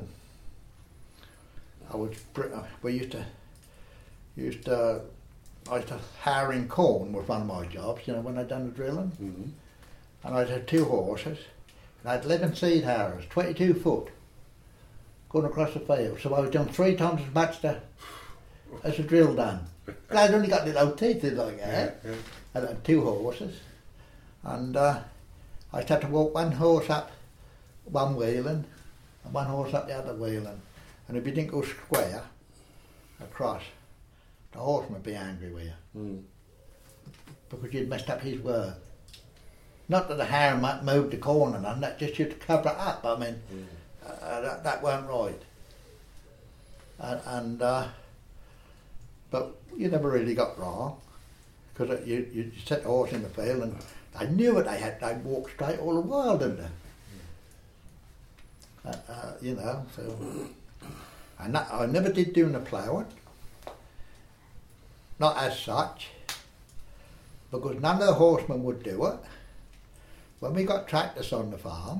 I was we used to used to I used to harrowing corn was one of my jobs. You know, when I'd done the drilling, mm-hmm. and I had two horses. And I had eleven seed harrows, twenty-two foot, going across the field. So I was doing three times as much to, as the drill done. But I'd only got little teeth like that. Yeah, yeah. I had two horses, and uh, I had to walk one horse up one wheeling, and one horse up the other wheeling. And if you didn't go square across, the horseman would be angry with you. Mm. Because you'd messed up his work. Not that the harrow might move the corn and none, that just you'd cover it up. I mean, mm. uh, that, that weren't right. And, and uh, but you never really got wrong. Because you, you set the horse in the field and they knew what they had. They'd walk straight all the while, didn't they? Mm. Uh, uh, you know, so... And that, I never did do the ploughing. Not as such. Because none of the horsemen would do it. When we got tractors on the farm,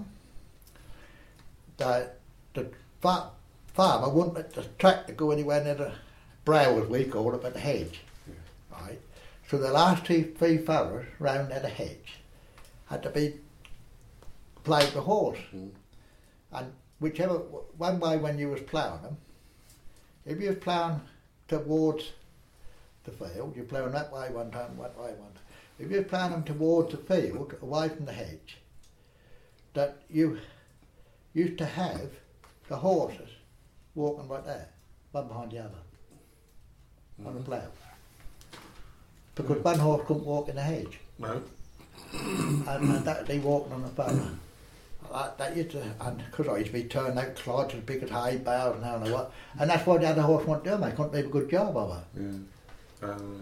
the, the fa- farmer wouldn't let the tractor go anywhere near the brow, as we call it, but the hedge. Yeah. Right? So the last two, three furrows round at the hedge had to be ploughed the horse. Mm. And whichever, one way when you was ploughing them, if you was ploughing towards the field, you're ploughing that way one time, that way one time. if you're ploughing them towards the field, away from the hedge, that you used to have the horses walking right there, one behind the other, mm. on the plough. Because mm. one horse couldn't walk in the hedge. No. and, and that they walked on the furrow. That, that used to, and because I used to be turning out clods as big as hay bales and I don't know what, and that's why the other horse wanted to do. They couldn't do a good job of it. Yeah. Um.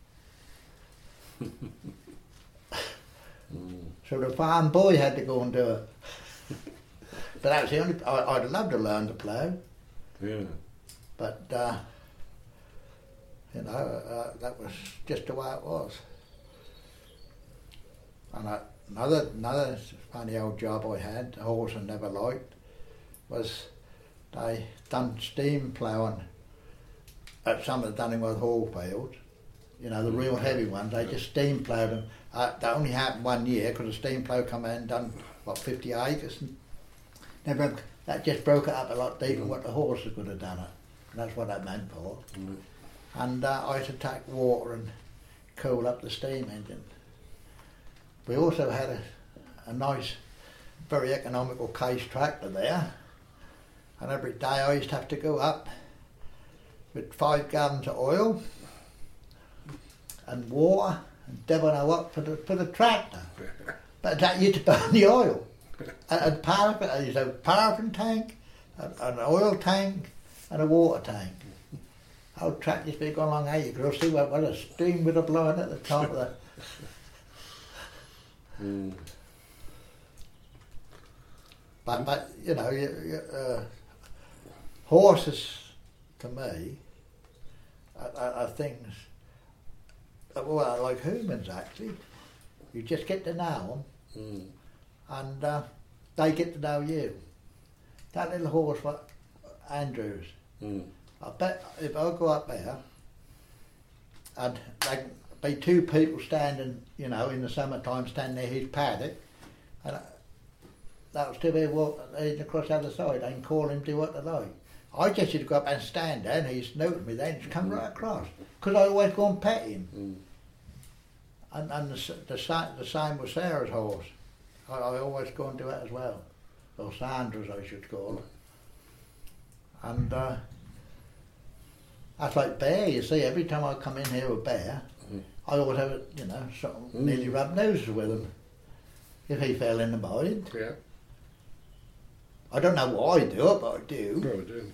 mm. So the farm boy had to go and do it. But that was the only. I, I'd love to learn to plough. Yeah. But uh, you know, uh, that was just the way it was. And I, another another funny old job I had, a horse I never liked, was they done steam ploughing at some of the Dunningworth Hall fields. You know, the real heavy ones. They just steam ploughed them. Uh, that only happened one year because the steam plough come in and done what fifty acres. And never that just broke it up a lot deeper than what the horses would have done it. And that's what that meant for. Mm. And uh, I had to take water and cool up the steam engine. We also had a, a nice, very economical case tractor there, and every day I used to have to go up with five gallons of oil and water and devil know what for the, for the tractor. But that used to burn the oil. And, and paraffin, I used to have a paraffin tank, an, an oil tank, and a water tank. Old tractor used to be going along eight, you could see what, what a steam would have blown at the top of that. Mm. But, but you know, you, you, uh, horses, to me, are, are, are things, well, like humans actually. You just get to know them, mm. and uh, they get to know you. That little horse, what Andrews, mm. I bet if I go up there, and they be two people standing, you know, in the summertime, standing near his paddock, and that would still be walking across the other side. I can call him, do what they like. I just used to go up and stand there, and he's noticed me then, just come right across, because I always go and pet him. Mm. And, and the, the, the same with Sarah's horse. I, I always go and do it as well, or Sandra's I should call her. And uh, that's like Bear, you see, every time I come in here with Bear, mm. I always have, you know, sort of mm. nearly rub noses with him, if he fell in the mind. Yeah. I don't know why I do it, but I do. No, I do.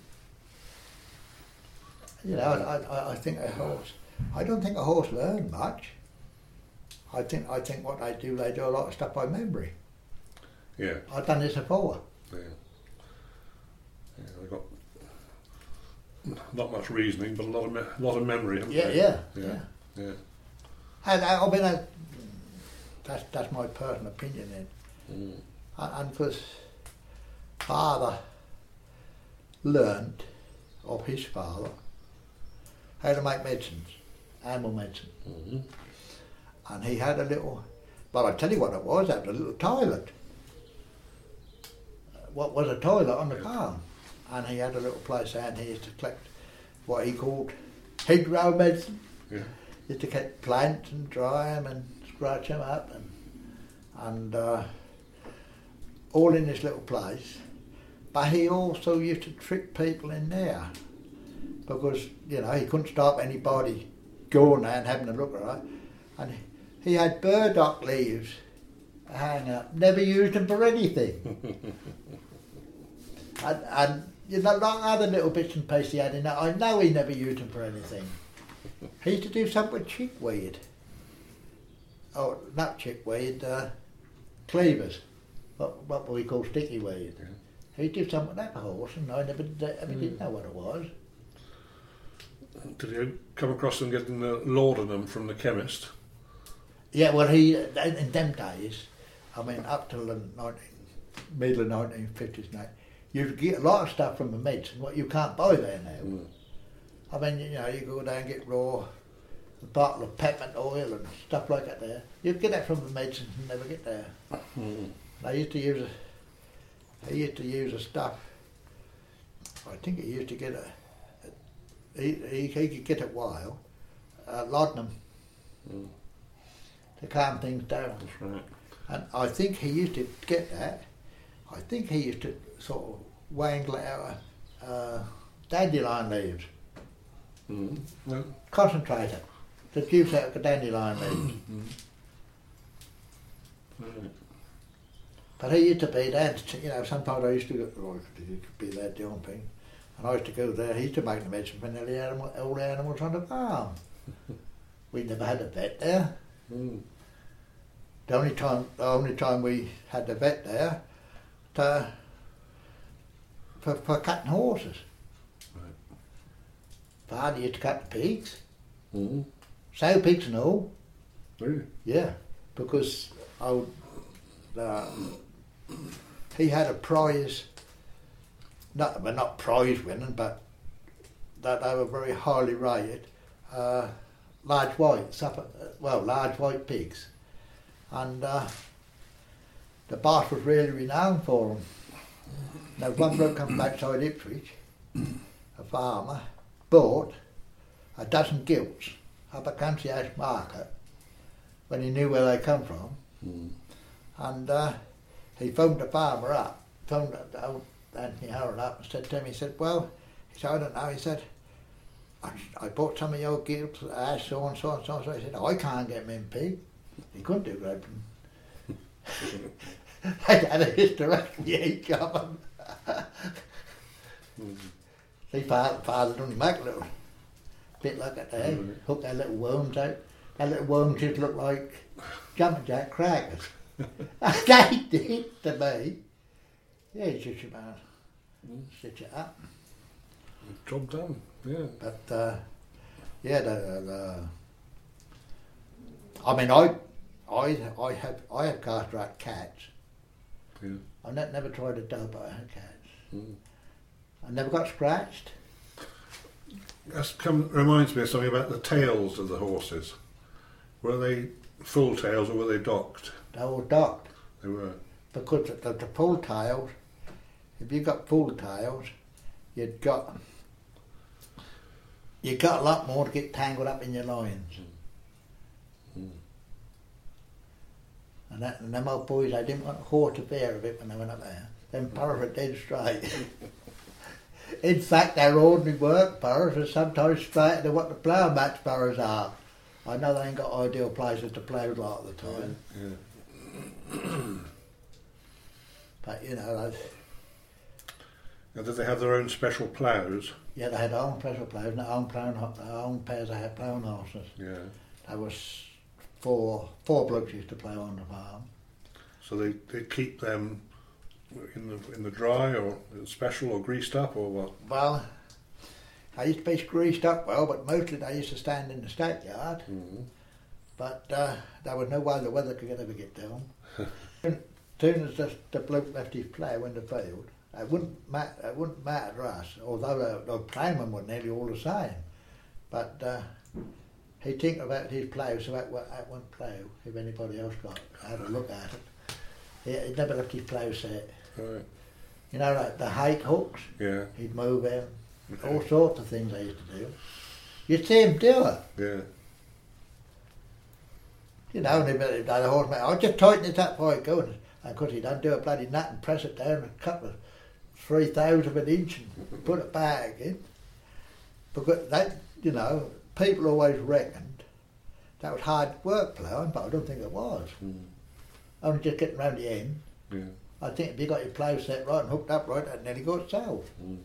You know, I, I, I think a horse, I don't think a horse learns much. I think I think what they do, they do a lot of stuff by memory. Yeah. I've done this before. Yeah. Yeah, I got not much reasoning, but a lot of me- lot of memory. Haven't Yeah, they? yeah, yeah, yeah. yeah. And I, I mean, I, that's that's my personal opinion. Then, Mm. and because father learned of his father how to make medicines, animal medicine. Mm-hmm. And he had a little, well, I'll tell you what it was, that was a little toilet. What was a toilet on the farm. And he had a little place there and he used to collect what he called hedgerow medicine. Yeah. He used to get plants and dry them and scratch them up and, and uh, all in this little place. But he also used to trick people in there because, you know, he couldn't stop anybody going there and having a look at it. And he had burdock leaves hang up, never used them for anything. and, and you know, like other little bits and pieces he had in there, I know he never used them for anything. He used to do something with chickweed. Oh, not chickweed, uh, cleavers. What, what we call sticky weed. Yeah. He did something with that horse and I never, ever mm. did know what it was. Did you come across them getting the laudanum from the chemist? Yeah, well, he in them days, I mean, up till the nineteen, middle of nineteen fifties now, you get a lot of stuff from the medicine what you can't buy there now. Mm. I mean, you know, you go down and get raw, a bottle of peppermint oil and stuff like that there. You get that from the medicine and never get there. Mm. I used to use a, I used to use a stuff. I think he used to get a. a he, he he could get it wild, uh, laudanum. Mm. to calm things down. That's right. And I think he used to get that. I think he used to sort of wangle out uh, dandelion leaves. Mm. No. Concentrator. The juice out of the dandelion leaves. Mm. Right. But he used to be there, you know, sometimes I used to go, oh, he could be there jumping, and I used to go there. He used to make the medicine for nearly animal, all the animals on the farm. We never had a vet there. Mm. The only time, the only time we had the vet there, to, for for cutting horses. Right. Father used to cut the pigs, Mm. sow pigs and all. Really? Yeah, because I would, uh, he had a prize, not well, not prize winning, but that they were very highly rated, uh, large white, supper, well, large white pigs. And uh, the boss was really renowned for them. Now, one bloke come backside Ipswich, a farmer, bought a dozen gilts up at Country House Market when he knew where they come from. Mm. And uh, he phoned the farmer up, phoned old Anthony Howard up and said to him, he said, well, he said, I don't know, he said, I, I bought some of your gilts, uh, so and so and so and so. He said, I can't get them in pig. He couldn't do that. I had a hysterectomy each of them. Mm. See, father, father done make a little bit like that there, Mm. hook their little worms out. Their little worms just look like jumping jack crackers. They did to me. Yeah, it's just about Mm. stitch it up. Job done. Yeah. But uh, yeah, the, the I mean, I, I, I have, I have castrated cats. Yeah. I ne- never tried a dog, but I had cats. Mm. I never got scratched. That come, reminds me of something about the tails of the horses. Were they full tails or were they docked? They were docked They were. because the, the, the full tails. If you got full tails, you'd got you got a lot more to get tangled up in your loins. Mm. And, that, and them old boys, they didn't want a horse to bear of it when they went up there. Them burros were dead straight. In fact, their ordinary work burros are sometimes straighter than what the plough match burros are. I know they ain't got ideal places to plough a lot of the time. Yeah. But, you know, they, Now, did they have their own special ploughs? yeah, they had their own pressure ploughs and their own, ploughing, their own pairs of had ploughing horses. Yeah. There was four, four blokes used to plough on the farm. So they they keep them in the in the dry or special or greased up or what? Well, they used to be greased up well, but mostly they used to stand in the stackyard. Mm. But uh, there was no way the weather could ever get down. As soon as the, the bloke left his plough in the field, it wouldn't matter. It wouldn't matter to us, although the, the ploughman were nearly all the same. But uh, he'd think about his plough, so that, that wouldn't plough if anybody else got had a look at it. He, he never left his plough set. Right. You know, like the hake hooks. Yeah. He'd move them. All sorts of things they used to do. You'd see him do it. Yeah. You know, and he'd the horseman, I'll just tighten it up before I go. And of course he'd undo a bloody nut and press it down a couple of three thousandths of an inch and put it back again. Because that, you know, people always reckoned that was hard work ploughing, but I don't think it was. Mm. Only just getting round the end. Yeah. I think if you got your plough set right and hooked up right, that nearly got itself. Mm.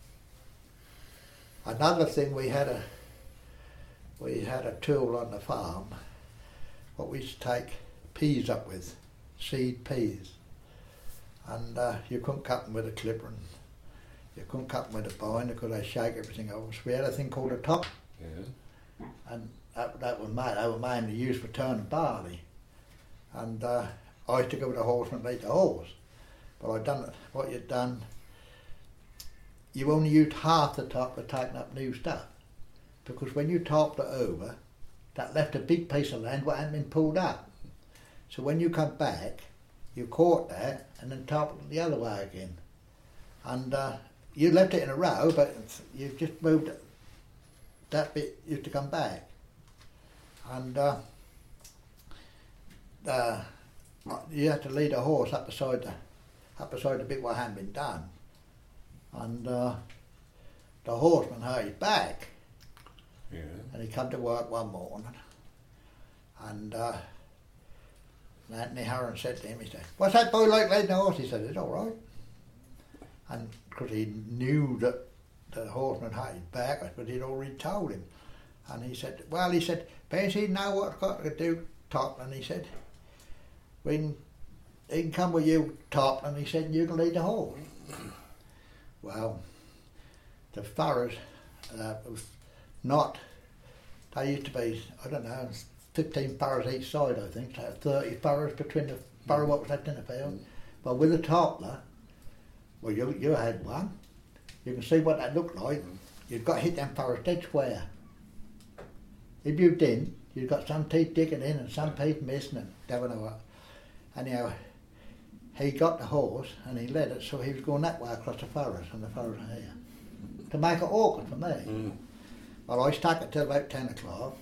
Another thing, we had a we had a tool on the farm, what we used to take peas up with, seed peas, and uh, you couldn't cut them with a clipper, and you couldn't cut them with a binder because they shake everything over. So we had a thing called a top, Yeah. and that, that was made, they were mainly used for turning barley, and uh, I used to go with the horseman and lead the horse, but I done what you'd done. You only used half the top for taking up new stuff, because when you topped it over, that left a big piece of land what hadn't been pulled up. So when you come back, you caught that and then topped it the other way again. And uh, you left it in a row, but you just moved it. That bit used to come back. And uh, uh, you had to lead a horse up beside the up beside the bit what hadn't been done, and uh, the horseman hurt his back, Yeah. and he come to work one morning, and uh, Anthony Harron said to him, he said, "What's that boy like leading the horse?" He said, "It's all right," and because he knew that the horseman had his back, but he'd already told him, and he said, "Well," he said, "Perhaps he know what I've got to do, Toplan," he said. "When he can come with you, Toplan," he said, "and you can lead the horse." Well, the furrows uh, was not, they used to be, I don't know, fifteen furrows each side, I think, so thirty furrows between the furrow what was left in the field. But with a Topler, well, you, you had one, you can see what that looked like. You've got to hit them furrows dead square. If you didn't, you've got some teeth digging in and some teeth missing and never know what. Anyhow, he got the horse and he led it, so he was going that way across the furrows, and the furrows are here. To make it awkward for me. Mm. Well, I stuck it till about ten o'clock,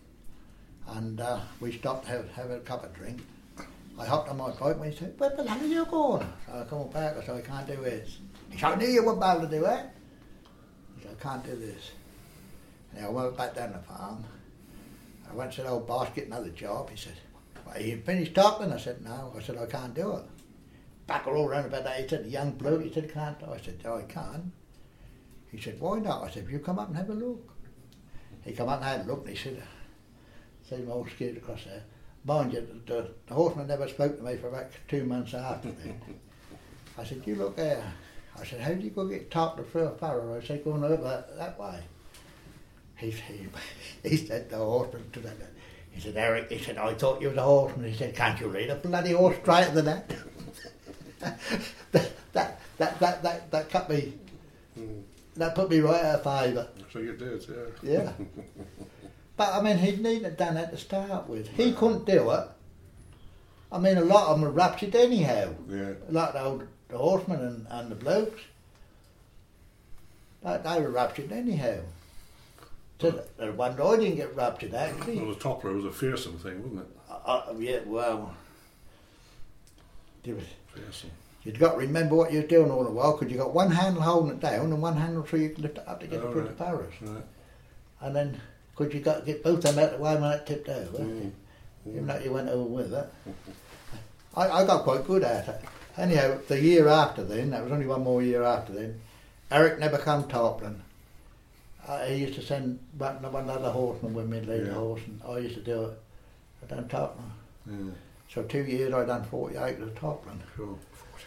and uh, we stopped to have, have a cup of drink. I hopped on my bike and he said, "Where the hell are you going?" So I come back, I said, "I can't do this." He said, "I knew you wouldn't be able to do it." I said, "I can't do this." And I went back down the farm. I went and said, "Oh, boss, get another job." He said, "Well, you finished talking?" I said, "No." I said, "I can't do it." Back all around about that, he said, "The young bloke," he said, "Can't." I said, "Oh, I can't." He said, "Why not?" I said, "You come up and have a look." He come up and had a look, and he said, "See my old skid across there." Mind you, the, the horseman never spoke to me for about two months after that. I said, "You look there." I said, "How do you go get Topler through a furrow?" I said, "Going over that, that way." He, he, he said, the horseman to that, he said, "Eric," he said, "I thought you was a horseman." He said, "Can't you lead a bloody horse straighter than that?" that, that, that, that, that, that cut me, Mm. that put me right out of favour. So you did, yeah. Yeah. But I mean, he'd need to have done that to start with. He couldn't do it. I mean, a lot of them were ruptured anyhow. Yeah. A lot of the, old, the horsemen and, and the blokes, they, they were ruptured anyhow. So the, the one I didn't get ruptured, actually. Well, the Topler was a fearsome thing, wasn't it? Uh, uh, yeah, well, it was, Fearsome. you'd got to remember what you were doing all the while, because you got one handle holding it down and one handle so you could lift it up to get Oh, it through right. the furrows. Right. And then, because you got to get both of them out of the way when it tipped over, Mm. even though you went over with it. I, I got quite good at it. Anyhow, the year after then, that was only one more year after then, Eric never come Toplan. Uh, he used to send one, one other horseman with me to lead Yeah. the horse, and I used to do it. I done Toplan. Yeah. So two years I done forty-eight with Toplan. Sure.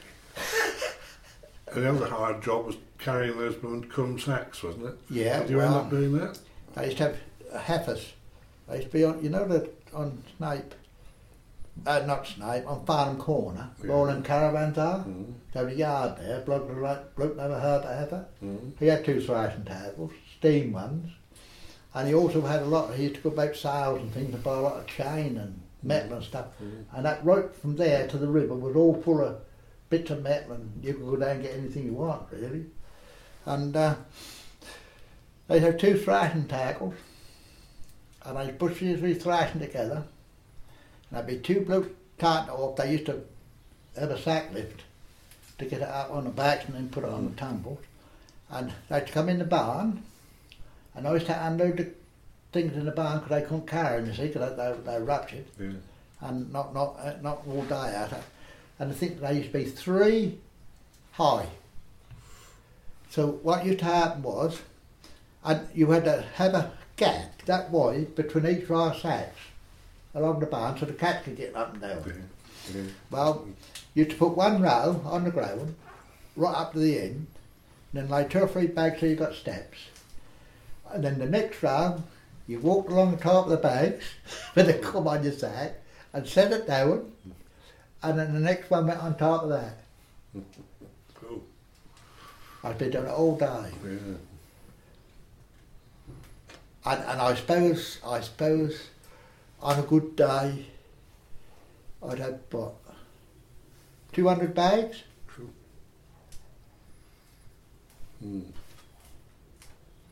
And the other hard job was carrying those cum sacks, wasn't it? Yeah, Did you well, end up doing that? I used to have heifers. I used to be on, you know, the, on Snape, uh, not Snape, on Farnham Corner, Yeah. rolling caravans are. Mm. There was a yard there, bloke, bloke never heard a heifer. Mm. He had two thrashing tables, steam ones, and he also had a lot, he used to go about sales and things and buy a lot of chain and metal and stuff. Mm. And that right from there to the river was all full of bits of metal, and you could go down and get anything you want, really. And uh, they'd have two thrashing tackles, and I'd push these three thrashing together, and there'd be two blokes carting it off. They used to have a sack lift to get it up on the backs and then put it on the tumbles. And they'd come in the barn, and I used to unload the things in the barn because they couldn't carry them, you see, because they, they, they were ruptured, Yeah. and not, not, uh, not all day at it. And I think they used to be three high. So what used to happen was, and you had to have a gap that wide between each row of sacks along the barn so the cats could get up and down. Yeah. Yeah. Well, you had to put one row on the ground, right up to the end, and then lay two or three bags so you got steps. And then the next row, you walked along the top of the bags with a cum on your sack and set it down, and then the next one went on top of that. Cool. I've been doing it all day. Yeah. And, and I suppose, I suppose, on a good day, I'd have, what, two hundred bags? True. Mm.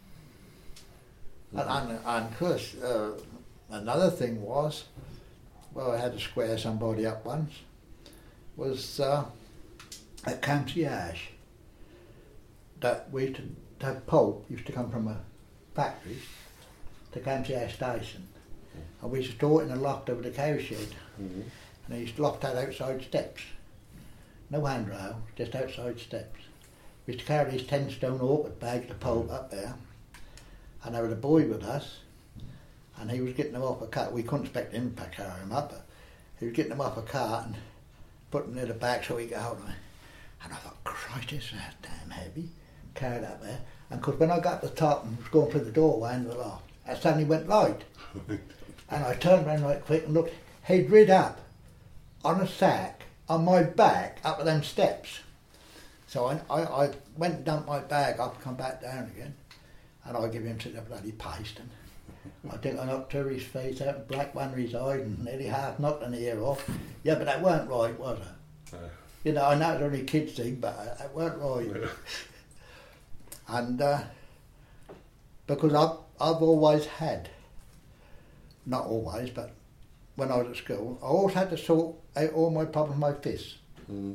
And, and, and of course, uh, another thing was, well, I had to square somebody up once, was uh, at Camsiage. That we used to have pulp, used to come from a factory to Camsiage station. And we used to store it in a loft over the cow shed. Mm-hmm. And they used to loft out outside steps. No handrail, just outside steps. We used to carry these ten stone orchid bags of pulp up there. And there was a boy with us, and he was getting them off a cart. We couldn't expect him to carry them up, but he was getting them off a cart and putting them in the back so he could hold them. And I thought, Christ, this is damn heavy. Carried up there. And because when I got to the top and was going through the doorway into the loft, it suddenly went light. And I turned around right quick and looked. He'd rid up on a sack on my back up them steps. So I, I, I went and dumped my bag up, come back down again, and I give him to the bloody paste. And I think I knocked two of his face out and black one of his eyes and nearly half knocked an ear off. Yeah, but that weren't right, was it? Uh, you know, I know it's only a kid's thing, but that weren't right. Yeah. And uh, because I've, I've always had, not always, but when I was at school, I always had to sort out all my problems with my fists. Mm.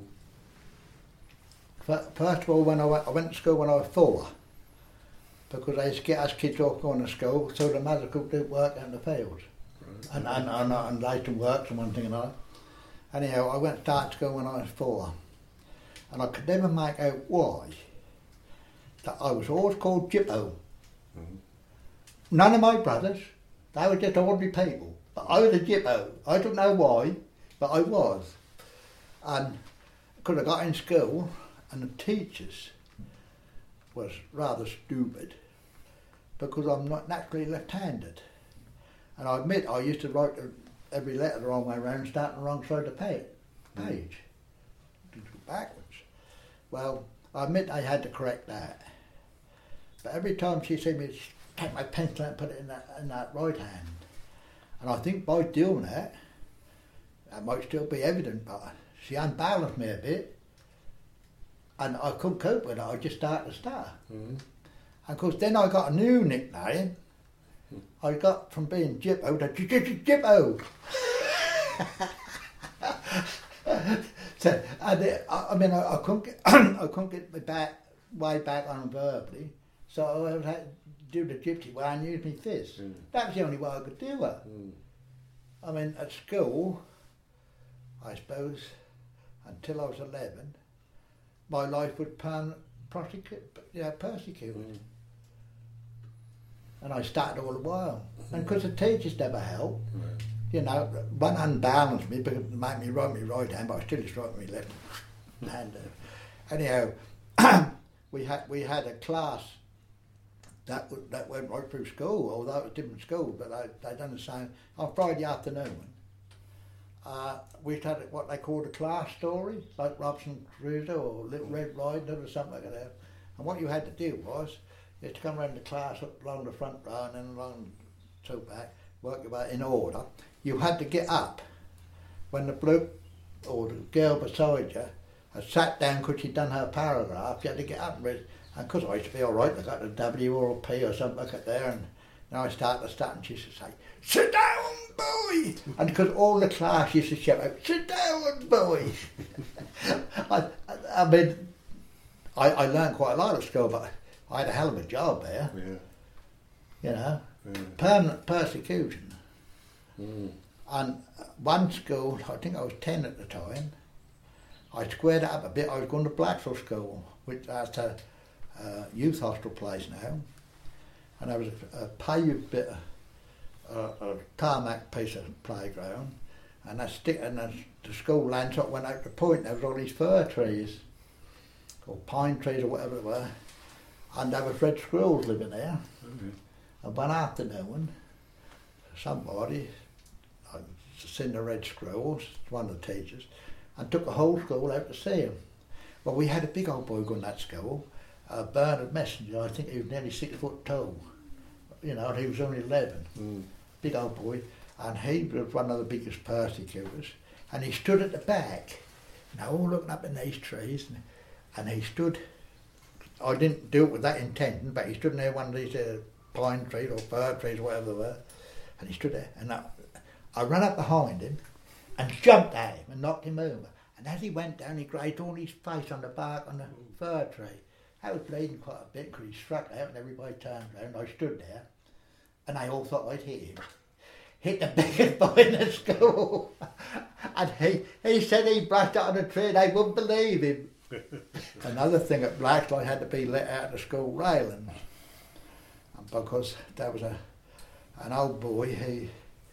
First of all, when I went, I went to school when I was four, because they used to get us kids off going to school so the mother could do work out in the fields. Right. And, and, and, and Leighton works and one thing and another. Anyhow, I went to start school when I was four, and I could never make out why that I was always called Jippo. Mm-hmm. None of my brothers, they were just ordinary people, but I was a Jippo. I don't know why, but I was. And because I got in school, and the teachers was rather stupid, because I'm not naturally left-handed. And I admit I used to write every letter the wrong way around, starting the wrong side of the page. page. Mm. Backwards. Well, I admit I had to correct that. But every time she see me take my pencil and put it in that, in that right hand. And I think by doing that, that might still be evident, but she unbalanced me a bit. And I couldn't cope with it, I just started to stutter. Mm-hmm. And of course then I got a new nickname. I got from being Jippo to Jippo. So, and I mean, I, I couldn't get, I couldn't get my back way back on verbally, so I had to do the gypsy way and use my fists. Mm. That was the only way I could do it. Mm. I mean, at school, I suppose, until I was eleven, my life was pan, prosecute, yeah, persecuted. Mm. And I started all the while. And because the teachers never helped, right. You know, one unbalanced me because it made me write my right hand, but I still just write my left hand. Anyhow, we had we had a class that that went right through school, although it was different school, but they they done the same. On Friday afternoon, uh, we had what they called a class story, like Robinson Crusoe or Little Red Riding Hood or something like that. And what you had to do was, you had to come around the class up along the front row and then along so back, work your way in order. You had to get up when the bloke or the girl beside you had sat down because she'd done her paragraph. You had to get up and read. And because I used to be all right, I got a W or a P or something like that there, and then I started to start and she used to say, "Sit down, boy!" And because all the class used to shout out, "Sit down, boy!" I, I, I mean, I, I learned quite a lot at school, but I had a hell of a job there. Yeah. You know, yeah. Permanent persecution. Mm. And one school, I think I was ten at the time, I squared it up a bit. I was going to Blacksville School, which that's a uh, youth hostel place now. And there was a, a paved bit of uh, a tarmac piece of playground, and I stick and the, the school land sort of went out to the point. There was all these fir trees, or pine trees or whatever it were, and there was red squirrels living there. Mm-hmm. And one afternoon, somebody, I seen the red squirrels, one of the teachers, and took the whole school out to see them. Well, we had a big old boy going to that school, uh, Bernard Messenger. I think he was nearly six foot tall, you know, and he was only eleven. Mm. Big old boy, and he was one of the biggest persecutors. And he stood at the back, you know, all looking up in these trees, and, and he stood. I didn't do it with that intention, but he stood near one of these uh, pine trees or fir trees or whatever they were, and he stood there, and I, I ran up behind him, and jumped at him and knocked him over. And as he went down, he grazed all his face on the bark on the fir tree. I was bleeding quite a bit because he struck out and everybody turned around. I stood there and they all thought I'd hit him. Hit the biggest boy in the school. And he, he said he brushed out on the tree and they wouldn't believe him. Another thing at Blackslide had to be let out of the school railings. Because there was a an old boy, he,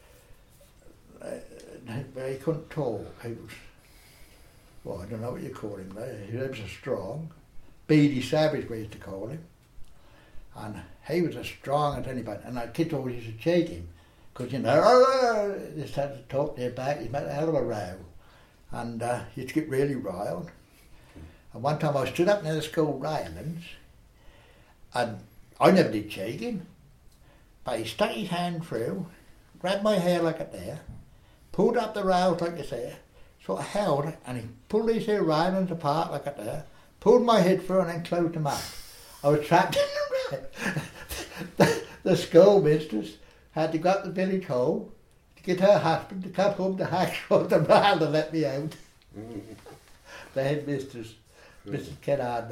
uh, he couldn't talk. He was, well, I don't know what you call him there. He was a strong. Beady Savage, we used to call him. And he was as strong as anybody. And the kids always used to cheat him. Because, you know, they started to talk to their back. He made a hell of a row. And uh, he used to get really riled. And one time I stood up near the school railings, and I never did cheat him. But he stuck his hand through, grabbed my hair like it there, pulled up the rails like you say, sort of held it, and he pulled these here railings apart like it there, pulled my head through and then closed them up. I was trapped in the rail. the, the schoolmistress had to go up the village hall to get her husband to come home to hacksaw the rail to let me out. The headmistress, Missus Kennard,